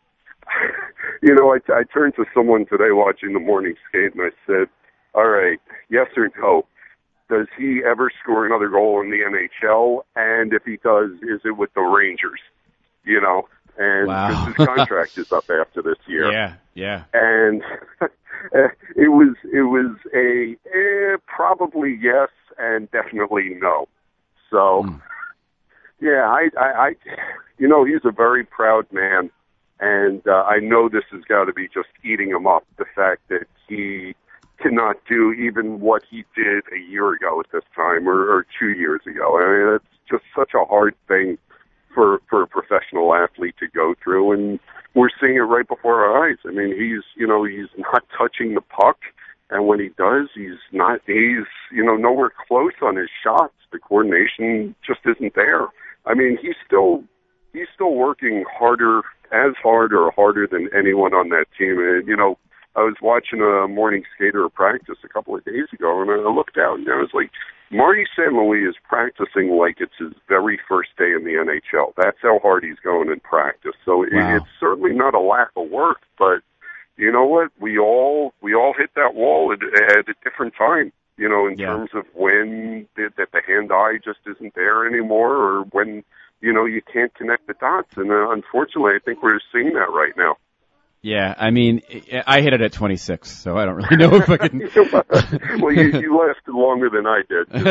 Speaker 4: I turned to someone today watching the morning skate, and I said, all right, yes or no, does he ever score another goal in the NHL? And if he does, is it with the Rangers? you know, and
Speaker 1: wow.
Speaker 4: his contract is up after this year.
Speaker 1: Yeah.
Speaker 4: And it was a probably yes and definitely no. So, yeah, I you know, he's a very proud man, and I know this has got to be just eating him up, the fact that he cannot do even what he did a year ago at this time or 2 years ago. I mean, it's just such a hard thing for a professional athlete to go through, and we're seeing it right before our eyes. I mean, he's not touching the puck, and when he does, he's nowhere close on his shots. The coordination just isn't there. I mean, he's still working as hard or harder than anyone on that team. And, you know, I was watching a morning skater practice a couple of days ago, and I looked out, and I was like, Marty St. Louis is practicing like it's his very first day in the NHL. That's how hard he's going in practice. So It's certainly not a lack of work, but you know what? We all hit that wall at a different time, you know, in terms of when the hand-eye just isn't there anymore, or when, you know, you can't connect the dots. And unfortunately, I think we're seeing that right now.
Speaker 1: Yeah, I mean, I hit it at 26, so I don't really know if I can.
Speaker 4: Well, you lasted longer than I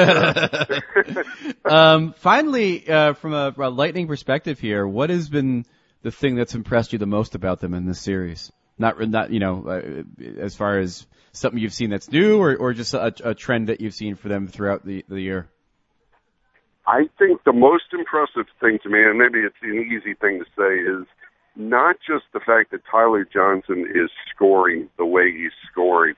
Speaker 1: did. Finally, from a Lightning perspective here, what has been the thing that's impressed you the most about them in this series? Not you know, as far as something you've seen that's new, or just a trend that you've seen for them throughout the year.
Speaker 4: I think the most impressive thing to me, and maybe it's an easy thing to say, is not just the fact that Tyler Johnson is scoring the way he's scoring.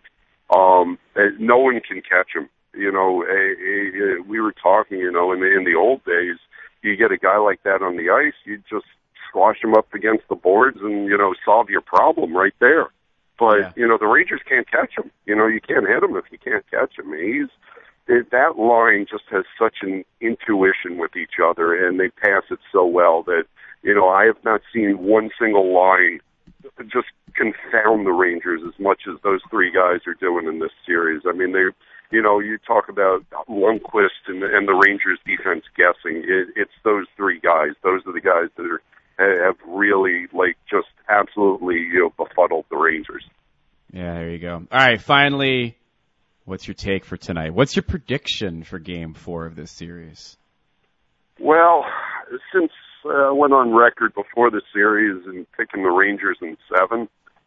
Speaker 4: No one can catch him. You know, we were talking, you know, in the old days, you get a guy like that on the ice, you just squash him up against the boards and, you know, solve your problem right there. But, you know, the Rangers can't catch him. You know, you can't hit him if you can't catch him. That line just has such an intuition with each other, and they pass it so well that, you know, I have not seen one single line just confound the Rangers as much as those three guys are doing in this series. I mean, you know, you talk about Lundqvist and the Rangers defense guessing. It's those three guys. Those are the guys that have really, like, just absolutely, you know, befuddled the Rangers.
Speaker 1: Yeah, there you go. All right, finally, what's your take for tonight? What's your prediction for Game 4 of this series?
Speaker 4: Well, since I went on record before the series and picking the Rangers in 7,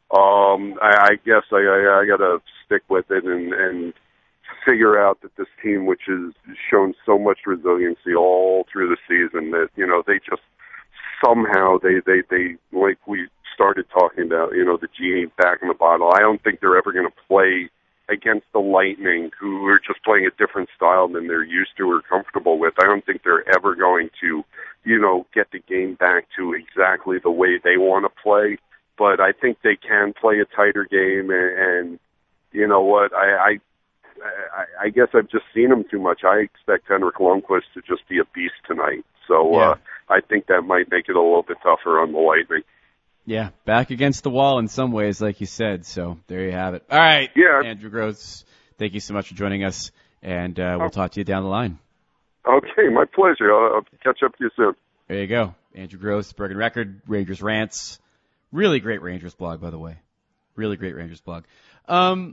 Speaker 4: I guess I got to stick with it and figure out that this team, which has shown so much resiliency all through the season, that, you know, they just somehow they like we started talking about, you know, the genie back in the bottle. I don't think they're ever going to play against the Lightning, who are just playing a different style than they're used to or comfortable with. I don't think they're ever going to, you know, get the game back to exactly the way they want to play. But I think they can play a tighter game, and you know what? I guess I've just seen them too much. I expect Henrik Lundqvist to just be a beast tonight. So I think that might make it a little bit tougher on the Lightning.
Speaker 1: Yeah, back against the wall in some ways, like you said. So there you have it. All right, Andrew Gross, thank you so much for joining us, and we'll talk to you down the line.
Speaker 4: Okay, my pleasure. I'll catch up to you soon.
Speaker 1: There you go. Andrew Gross, Bergen Record, Rangers Rants. Really great Rangers blog, by the way. Really great Rangers blog. We're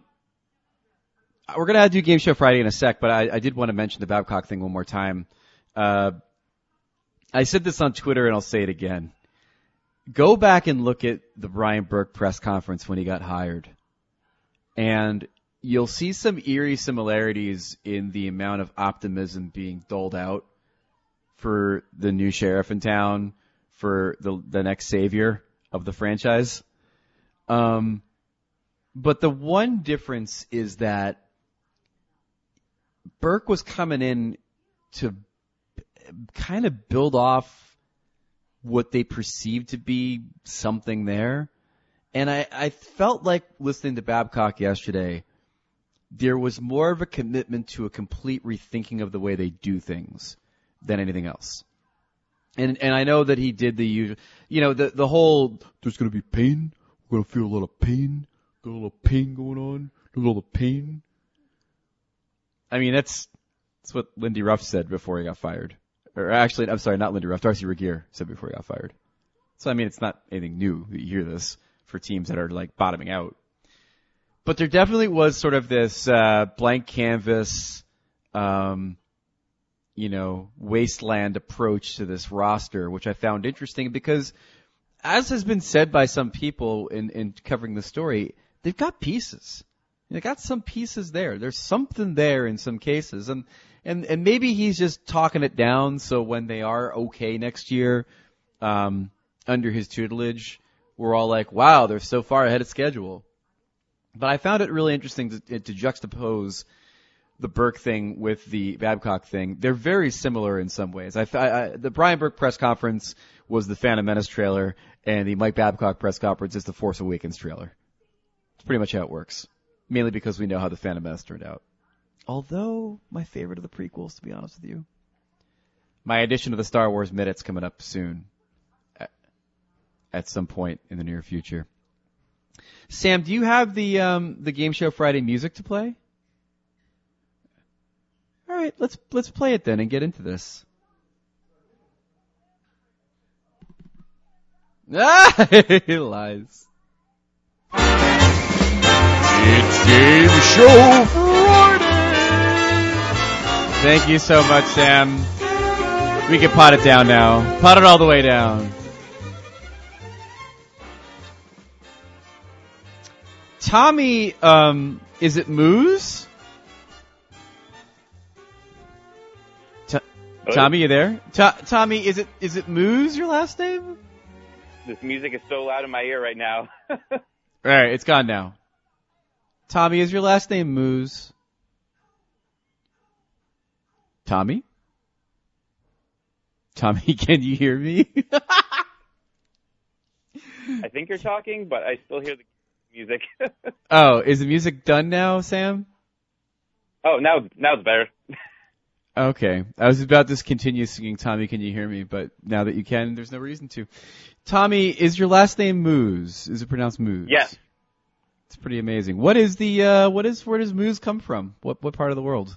Speaker 1: going to do Game Show Friday in a sec, but I did want to mention the Babcock thing one more time. I said this on Twitter, and I'll say it again. Go back and look at the Brian Burke press conference when he got hired, and you'll see some eerie similarities in the amount of optimism being doled out for the new sheriff in town, for the next savior of the franchise. But the one difference is that Burke was coming in to kind of build off what they perceived to be something there. And I felt like listening to Babcock yesterday, there was more of a commitment to a complete rethinking of the way they do things than anything else. And I know that he did the usual, you know, the whole, there's going to be pain, we're going to feel a lot of pain, got a little pain going on, a little pain. I mean, that's what Lindy Ruff said before he got fired. Or actually, I'm sorry, not Lindy Ruff, Darcy Regier said before he got fired. So, I mean, it's not anything new that you hear this for teams that are like bottoming out. But there definitely was sort of this blank canvas, wasteland approach to this roster, which I found interesting because, as has been said by some people in covering the story, they've got pieces. They got some pieces there. There's something there in some cases. And maybe he's just talking it down so when they are okay next year, under his tutelage, we're all like, wow, they're so far ahead of schedule. But I found it really interesting to juxtapose the Burke thing with the Babcock thing. They're very similar in some ways. The Brian Burke press conference was the Phantom Menace trailer, and the Mike Babcock press conference is the Force Awakens trailer. It's pretty much how it works. Mainly because we know how the Phantom Menace turned out. Although, my favorite of the prequels, to be honest with you. My addition to the Star Wars Minutes coming up soon. At some point in the near future. Sam, do you have the Game Show Friday music to play? All right, let's play it then and get into this. Ah, he lies. It's Game Show Friday. Thank you so much, Sam. We can pot it down now. Pot it all the way down. Tommy, is it Moose? Tommy, you there? Tommy, is it Moose, your last name?
Speaker 5: This music is so loud in my ear right now.
Speaker 1: All right, it's gone now. Tommy, is your last name Moose? Tommy? Tommy, can you hear me?
Speaker 5: I think you're talking, but I still hear the music.
Speaker 1: Oh, is the music done now, Sam?
Speaker 5: Oh, now it's better.
Speaker 1: Okay. I was about to continue singing Tommy, Can You Hear Me? But now that you can, there's no reason to. Tommy, is your last name Moose? Is it pronounced Moose?
Speaker 5: Yes.
Speaker 1: It's pretty amazing. Where does Moose come from? What part of the world?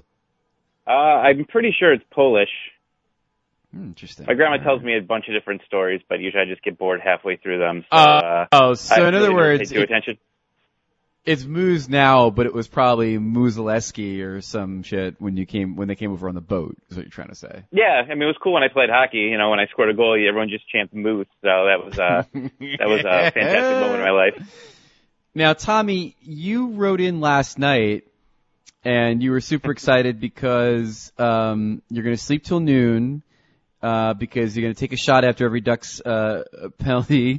Speaker 5: I'm pretty sure it's Polish.
Speaker 1: Interesting.
Speaker 5: My grandma tells me a bunch of different stories, but usually I just get bored halfway through them.
Speaker 1: So in other words,
Speaker 5: pay attention.
Speaker 1: It's Moose now, but it was probably Moozaleski or some shit when they came over on the boat, is what you're trying to say.
Speaker 5: Yeah, I mean, it was cool when I played hockey. You know, when I scored a goal, everyone just chanted Moose. So that was a fantastic moment in my life.
Speaker 1: Now, Tommy, you wrote in last night, and you were super excited because you're going to sleep till noon, because you're going to take a shot after every Ducks penalty.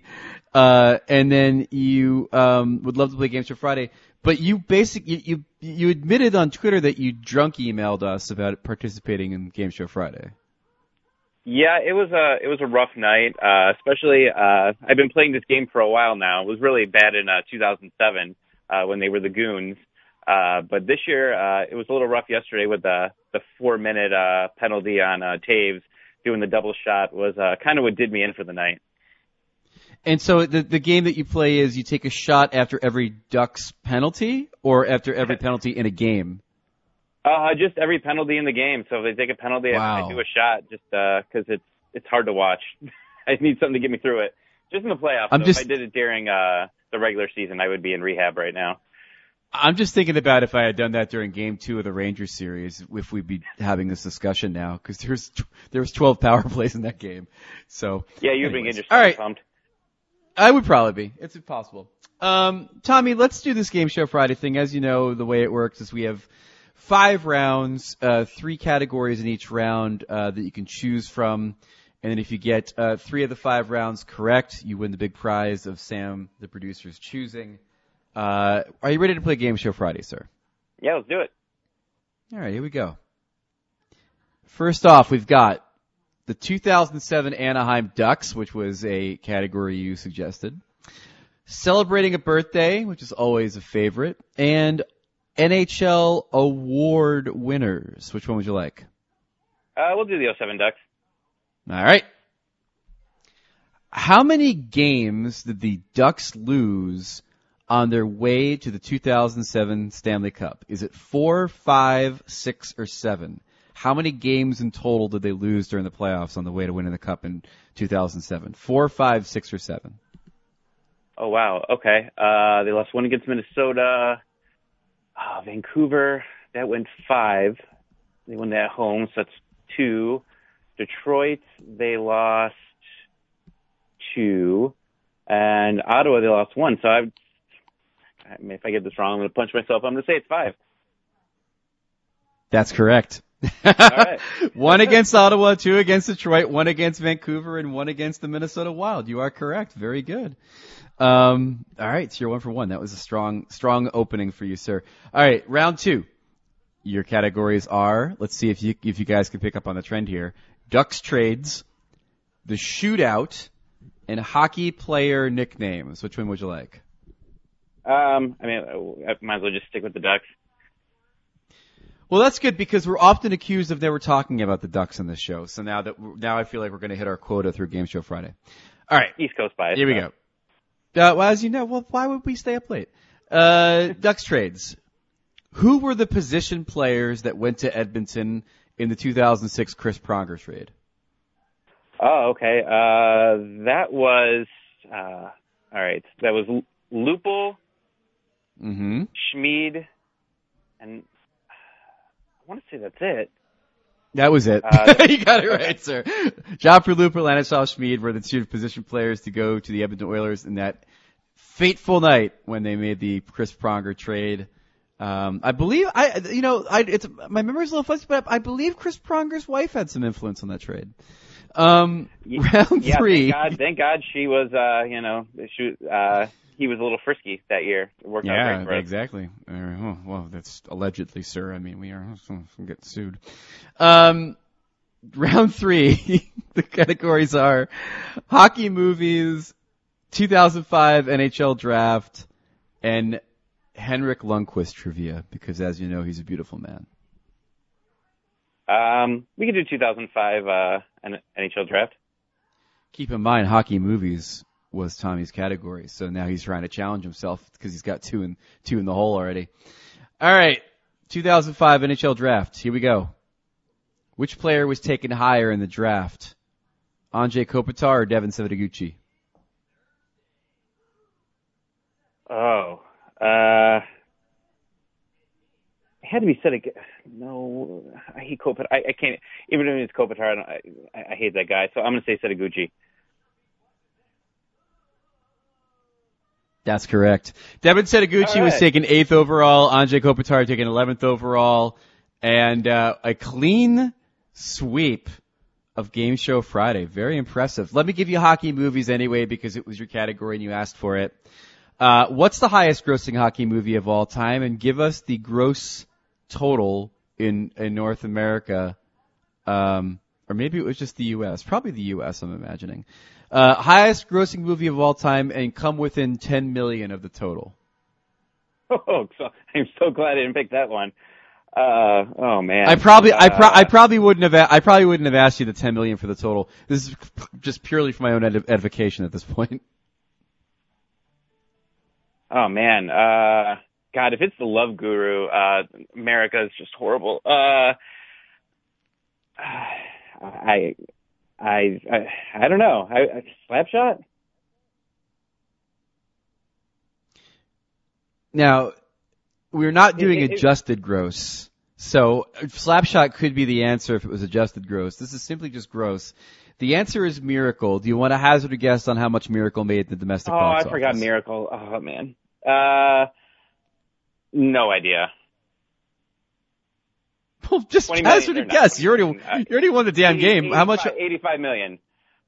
Speaker 1: And then you would love to play Games for Friday, but you basically you admitted on Twitter that you drunk emailed us about participating in Game Show Friday.
Speaker 5: Yeah, it was a rough night. Especially I've been playing this game for a while now. It was really bad in 2007 when they were the Goons. But this year it was a little rough yesterday with the 4-minute penalty on Taves doing the double shot was kind of what did me in for the night.
Speaker 1: And so the game that you play is you take a shot after every Ducks penalty or after every penalty in a game?
Speaker 5: Just every penalty in the game. So if they take a penalty,
Speaker 1: wow.
Speaker 5: I do a shot just because it's hard to watch. I need something to get me through it. Just in the playoffs. If I did it during the regular season, I would be in rehab right now.
Speaker 1: I'm just thinking about if I had done that during Game 2 of the Rangers series, if we'd be having this discussion now, because there was 12 power plays in that game. So
Speaker 5: yeah, you'd be getting
Speaker 1: your stomach
Speaker 5: pumped.
Speaker 1: I would probably be. It's impossible. Tommy, let's do this Game Show Friday thing. As you know, the way it works is we have 5 rounds, 3 categories in each round that you can choose from. And then if you get 3 of the 5 rounds correct, you win the big prize of Sam, the producer's choosing. Are you ready to play Game Show Friday, sir?
Speaker 5: Yeah, let's do it.
Speaker 1: All right, here we go. First off, we've got the 2007 Anaheim Ducks, which was a category you suggested. Celebrating a birthday, which is always a favorite. And NHL award winners. Which one would you like?
Speaker 5: We'll do the 07 Ducks.
Speaker 1: All right. How many games did the Ducks lose on their way to the 2007 Stanley Cup? Is it 4, 5, 6, or 7? How many games in total did they lose during the playoffs on the way to winning the Cup in 2007? 4, 5, 6, or 7?
Speaker 5: Oh, wow. Okay. They lost one against Minnesota. Vancouver, that went 5. They won that at home, so that's 2. Detroit, they lost 2. And Ottawa, they lost 1. So if I get this wrong, I'm going to punch myself. I'm going to say it's 5.
Speaker 1: That's correct.
Speaker 5: All right.
Speaker 1: 1 against Ottawa, 2 against Detroit, 1 against Vancouver, and 1 against the Minnesota Wild. You are correct. Very good. All right, so you're 1 for 1. That was a strong opening for you, sir. All right, round 2. Your categories are, let's see if you guys can pick up on the trend here, Ducks trades, the shootout, and hockey player nicknames. Which one would you like?
Speaker 5: I might as well just stick with the Ducks.
Speaker 1: Well, that's good because we're often accused of never talking about the Ducks on this show. So now I feel like we're going to hit our quota through Game Show Friday. All right.
Speaker 5: East Coast bias.
Speaker 1: Here we go. Well, as you know, why would we stay up late? Ducks trades. Who were the position players that went to Edmonton in the 2006 Chris Pronger trade?
Speaker 5: Oh, okay. That was, all right. That was Lupul, Schmid, and I want to say that's it.
Speaker 1: That was it. You got it right, sir. Joffrey Lupul, Ladislav Schmid were the 2 position players to go to the Edmonton Oilers in that fateful night when they made the Chris Pronger trade. I believe my memory's a little fuzzy, but I believe Chris Pronger's wife had some influence on that trade. Round 3.
Speaker 5: Thank God she was, he was a little frisky that year. It worked out great for us.
Speaker 1: Exactly. Well, that's allegedly, sir. I mean, we are get sued. Round 3. The categories are hockey movies, 2005 NHL draft, and Henrik Lundqvist trivia, because as you know, he's a beautiful man.
Speaker 5: We could do 2005 NHL draft.
Speaker 1: Keep in mind, hockey movies was Tommy's category, so now he's trying to challenge himself because he's got two in the hole already. All right, 2005 NHL draft. Here we go. Which player was taken higher in the draft? Anze Kopitar or Devin Setoguchi?
Speaker 5: Oh, it had to be No, I hate Kopitar. I can't. Even if it's Kopitar, I hate that guy. So I'm going to say Setoguchi.
Speaker 1: That's correct. Devin Setoguchi was taken 8th overall. Anze Kopitar taken 11th overall. And a clean sweep of Game Show Friday. Very impressive. Let me give you hockey movies anyway because it was your category and you asked for it. What's the highest grossing hockey movie of all time? And give us the gross total in North America. Or maybe it was just the U.S. Probably the U.S., I'm imagining. Highest grossing movie of all time and come within 10 million of the total.
Speaker 5: Oh, I'm so glad I didn't pick that one. Oh man.
Speaker 1: I probably wouldn't have asked you the 10 million for the total. This is just purely for my own edification at this point.
Speaker 5: Oh man. God, if it's the Love Guru, America is just horrible. I don't know. Slapshot?
Speaker 1: Now, we're not doing adjusted gross. So Slapshot could be the answer if it was adjusted gross. This is simply just gross. The answer is Miracle. Do you want to hazard a guess on how much Miracle made the domestic box office?
Speaker 5: Oh, I forgot Miracle. Oh, man. No idea.
Speaker 1: Well, just hazard a guess. You already won the damn game. How much?
Speaker 5: 85 million.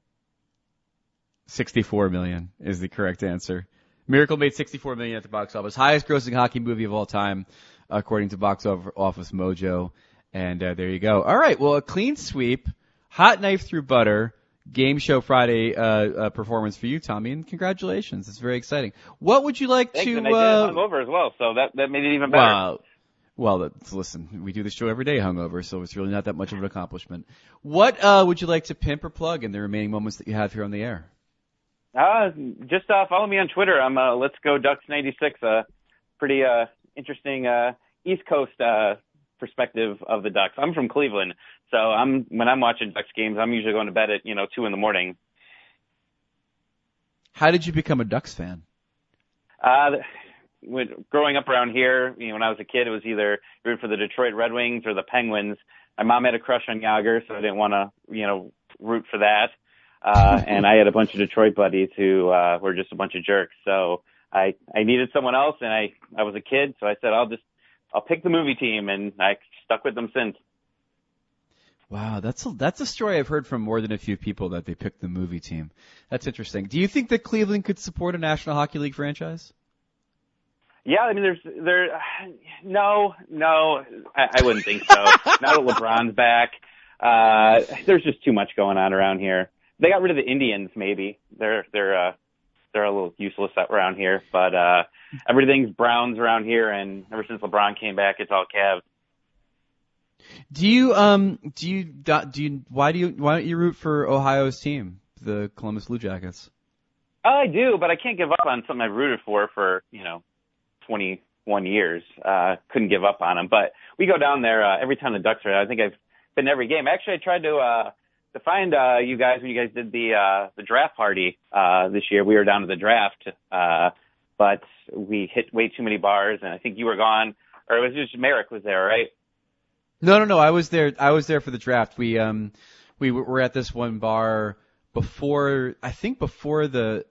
Speaker 1: 64 million is the correct answer. Miracle made 64 million at the box office. Highest grossing hockey movie of all time, according to Box Office Mojo. And there you go. All right. Well, a clean sweep, hot knife through butter, Game Show Friday performance for you, Tommy, and congratulations. It's very exciting. What would you like
Speaker 5: Thanks,
Speaker 1: to?
Speaker 5: And I did hungover as well, so that made it even better.
Speaker 1: Well, listen, we do the show every day hungover, so it's really not that much of an accomplishment. What would you like to pimp or plug in the remaining moments that you have here on the air?
Speaker 5: Just follow me on Twitter. I'm Let's Go Ducks 96. Pretty interesting East Coast perspective of the Ducks. I'm from Cleveland, so when I'm watching Ducks games, I'm usually going to bed at 2 a.m.
Speaker 1: How did you become a Ducks fan?
Speaker 5: Growing up around here, when I was a kid, it was either root for the Detroit Red Wings or the Penguins. My mom had a crush on Yager, so I didn't want to, root for that. And I had a bunch of Detroit buddies who were just a bunch of jerks. So I needed someone else, and I was a kid, so I said I'll pick the movie team, and I stuck with them since.
Speaker 1: Wow, that's a story I've heard from more than a few people, that they picked the movie team. That's interesting. Do you think that Cleveland could support a National Hockey League franchise?
Speaker 5: Yeah, I mean, no, I wouldn't think so. Now that LeBron's back, there's just too much going on around here. They got rid of the Indians, maybe. They're a little useless around here, but everything's Browns around here, and ever since LeBron came back, it's all Cavs. Why don't you root for Ohio's team, the Columbus Blue Jackets? I do, but I can't give up on something I've rooted for 21 years. Couldn't give up on them. But we go down there every time the Ducks are out. I think I've been to every game. Actually, I tried to find you guys when you guys did the draft party this year. We were down to the draft, but we hit way too many bars, and I think you were gone, or it was just Merrick was there, right?
Speaker 1: No. I was there for the draft. We were at this one bar before the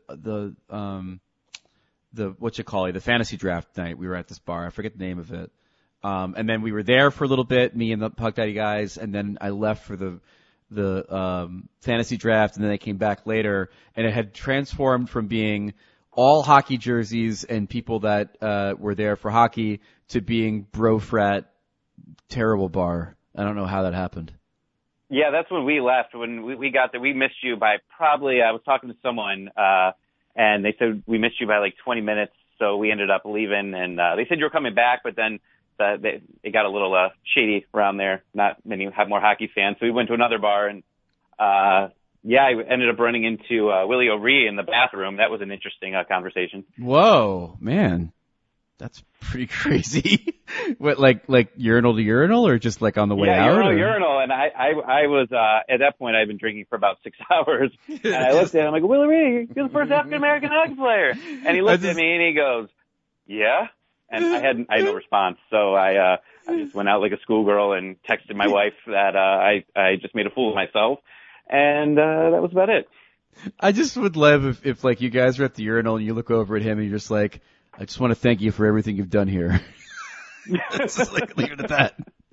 Speaker 1: the fantasy draft night. We were at this bar. I forget the name of it. And then we were there for a little bit, me and the Puck Daddy guys, and then I left for the fantasy draft, and then I came back later, and it had transformed from being all hockey jerseys and people that were there for hockey to being bro frat terrible bar. I don't know how that happened.
Speaker 5: Yeah, that's when we left. When we got there, we missed you by probably, I was talking to someone, and they said we missed you by like 20 minutes, so we ended up leaving, and they said you were coming back, but then it got a little shady around there. Not many had more hockey fans, so we went to another bar, and I ended up running into Willie O'Ree in the bathroom. That was an interesting conversation.
Speaker 1: Whoa, man. That's pretty crazy. What, like urinal to urinal, or just like on the way out?
Speaker 5: Yeah, urinal. And I was, at that point, I'd been drinking for about 6 hours. And I looked at him, like, Willie O'Ree, you're the first African-American hockey player. And he looked at me and he goes, yeah? And I had no response. So I just went out like a schoolgirl and texted my wife that, I just made a fool of myself. And, that was about it.
Speaker 1: I just would love if like you guys are at the urinal and you look over at him and you're just like, I just want to thank you for everything you've done here. Just like, leave it at that.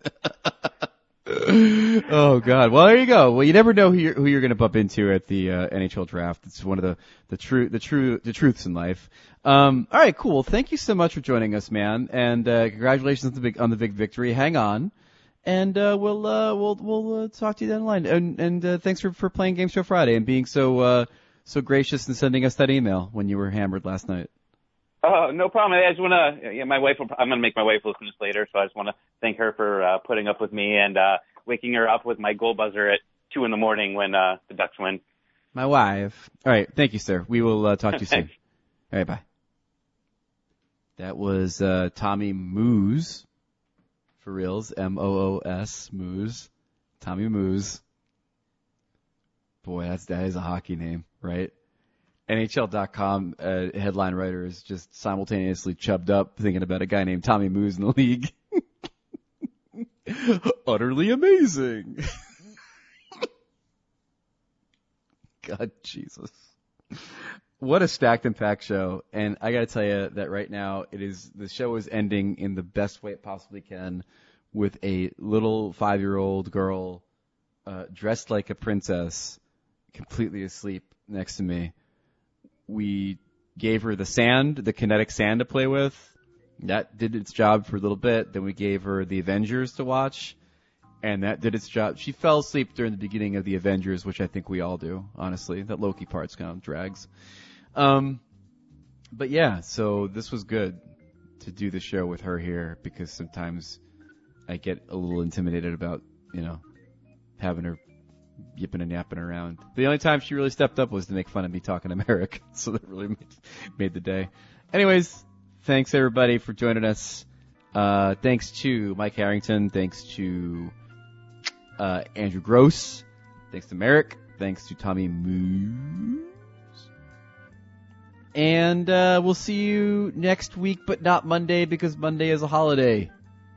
Speaker 1: Oh God. Well, there you go. Well, you never know who you're going to bump into at the NHL draft. It's one of the truths in life. All right, cool. Thank you so much for joining us, man. And congratulations on the big victory. Hang on. And we'll talk to you down the line. And thanks for playing Game Show Friday and being so gracious and sending us that email when you were hammered last night.
Speaker 5: Oh, no problem. I just want to, I'm going to make my wife listen to this later, so I just want to thank her for putting up with me and waking her up with my goal buzzer at 2 a.m. when the Ducks win.
Speaker 1: My wife. All right. Thank you, sir. We will talk to you soon. All right. Bye. That was Tommy Moos. For reals. M-O-O-S. Moos. Tommy Moos. Boy, that is a hockey name, right? NHL.com headline writer is just simultaneously chubbed up thinking about a guy named Tommy Moos in the league. Utterly amazing. God, Jesus. What a stacked and packed show. And I got to tell you that right now the show is ending in the best way it possibly can with a little 5-year-old girl dressed like a princess, completely asleep next to me. We gave her the kinetic sand to play with. That did its job for a little bit. Then we gave her the Avengers to watch, and that did its job. She fell asleep during the beginning of the Avengers, which I think we all do, honestly. That Loki part's kind of drags. But yeah, so this was good to do the show with her here, because sometimes I get a little intimidated about, having her yipping and yapping around. The only time she really stepped up was to make fun of me talking to Merrick. So that really made the day. Anyways, thanks everybody for joining us. Thanks to Mike Harrington. Thanks to Andrew Gross. Thanks to Merrick. Thanks to Tommy Moose. And we'll see you next week, but not Monday, because Monday is a holiday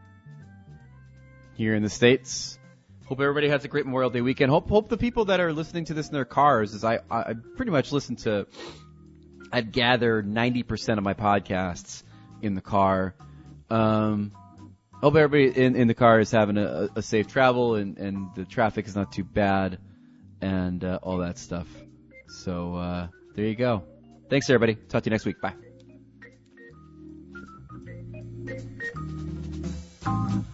Speaker 1: here in the States. Hope everybody has a great Memorial Day weekend. Hope the people that are listening to this in their cars, as I pretty much listen to, I'd gather 90% of my podcasts in the car. Hope everybody in the car is having a safe travel and the traffic is not too bad and all that stuff. So there you go. Thanks, everybody. Talk to you next week. Bye.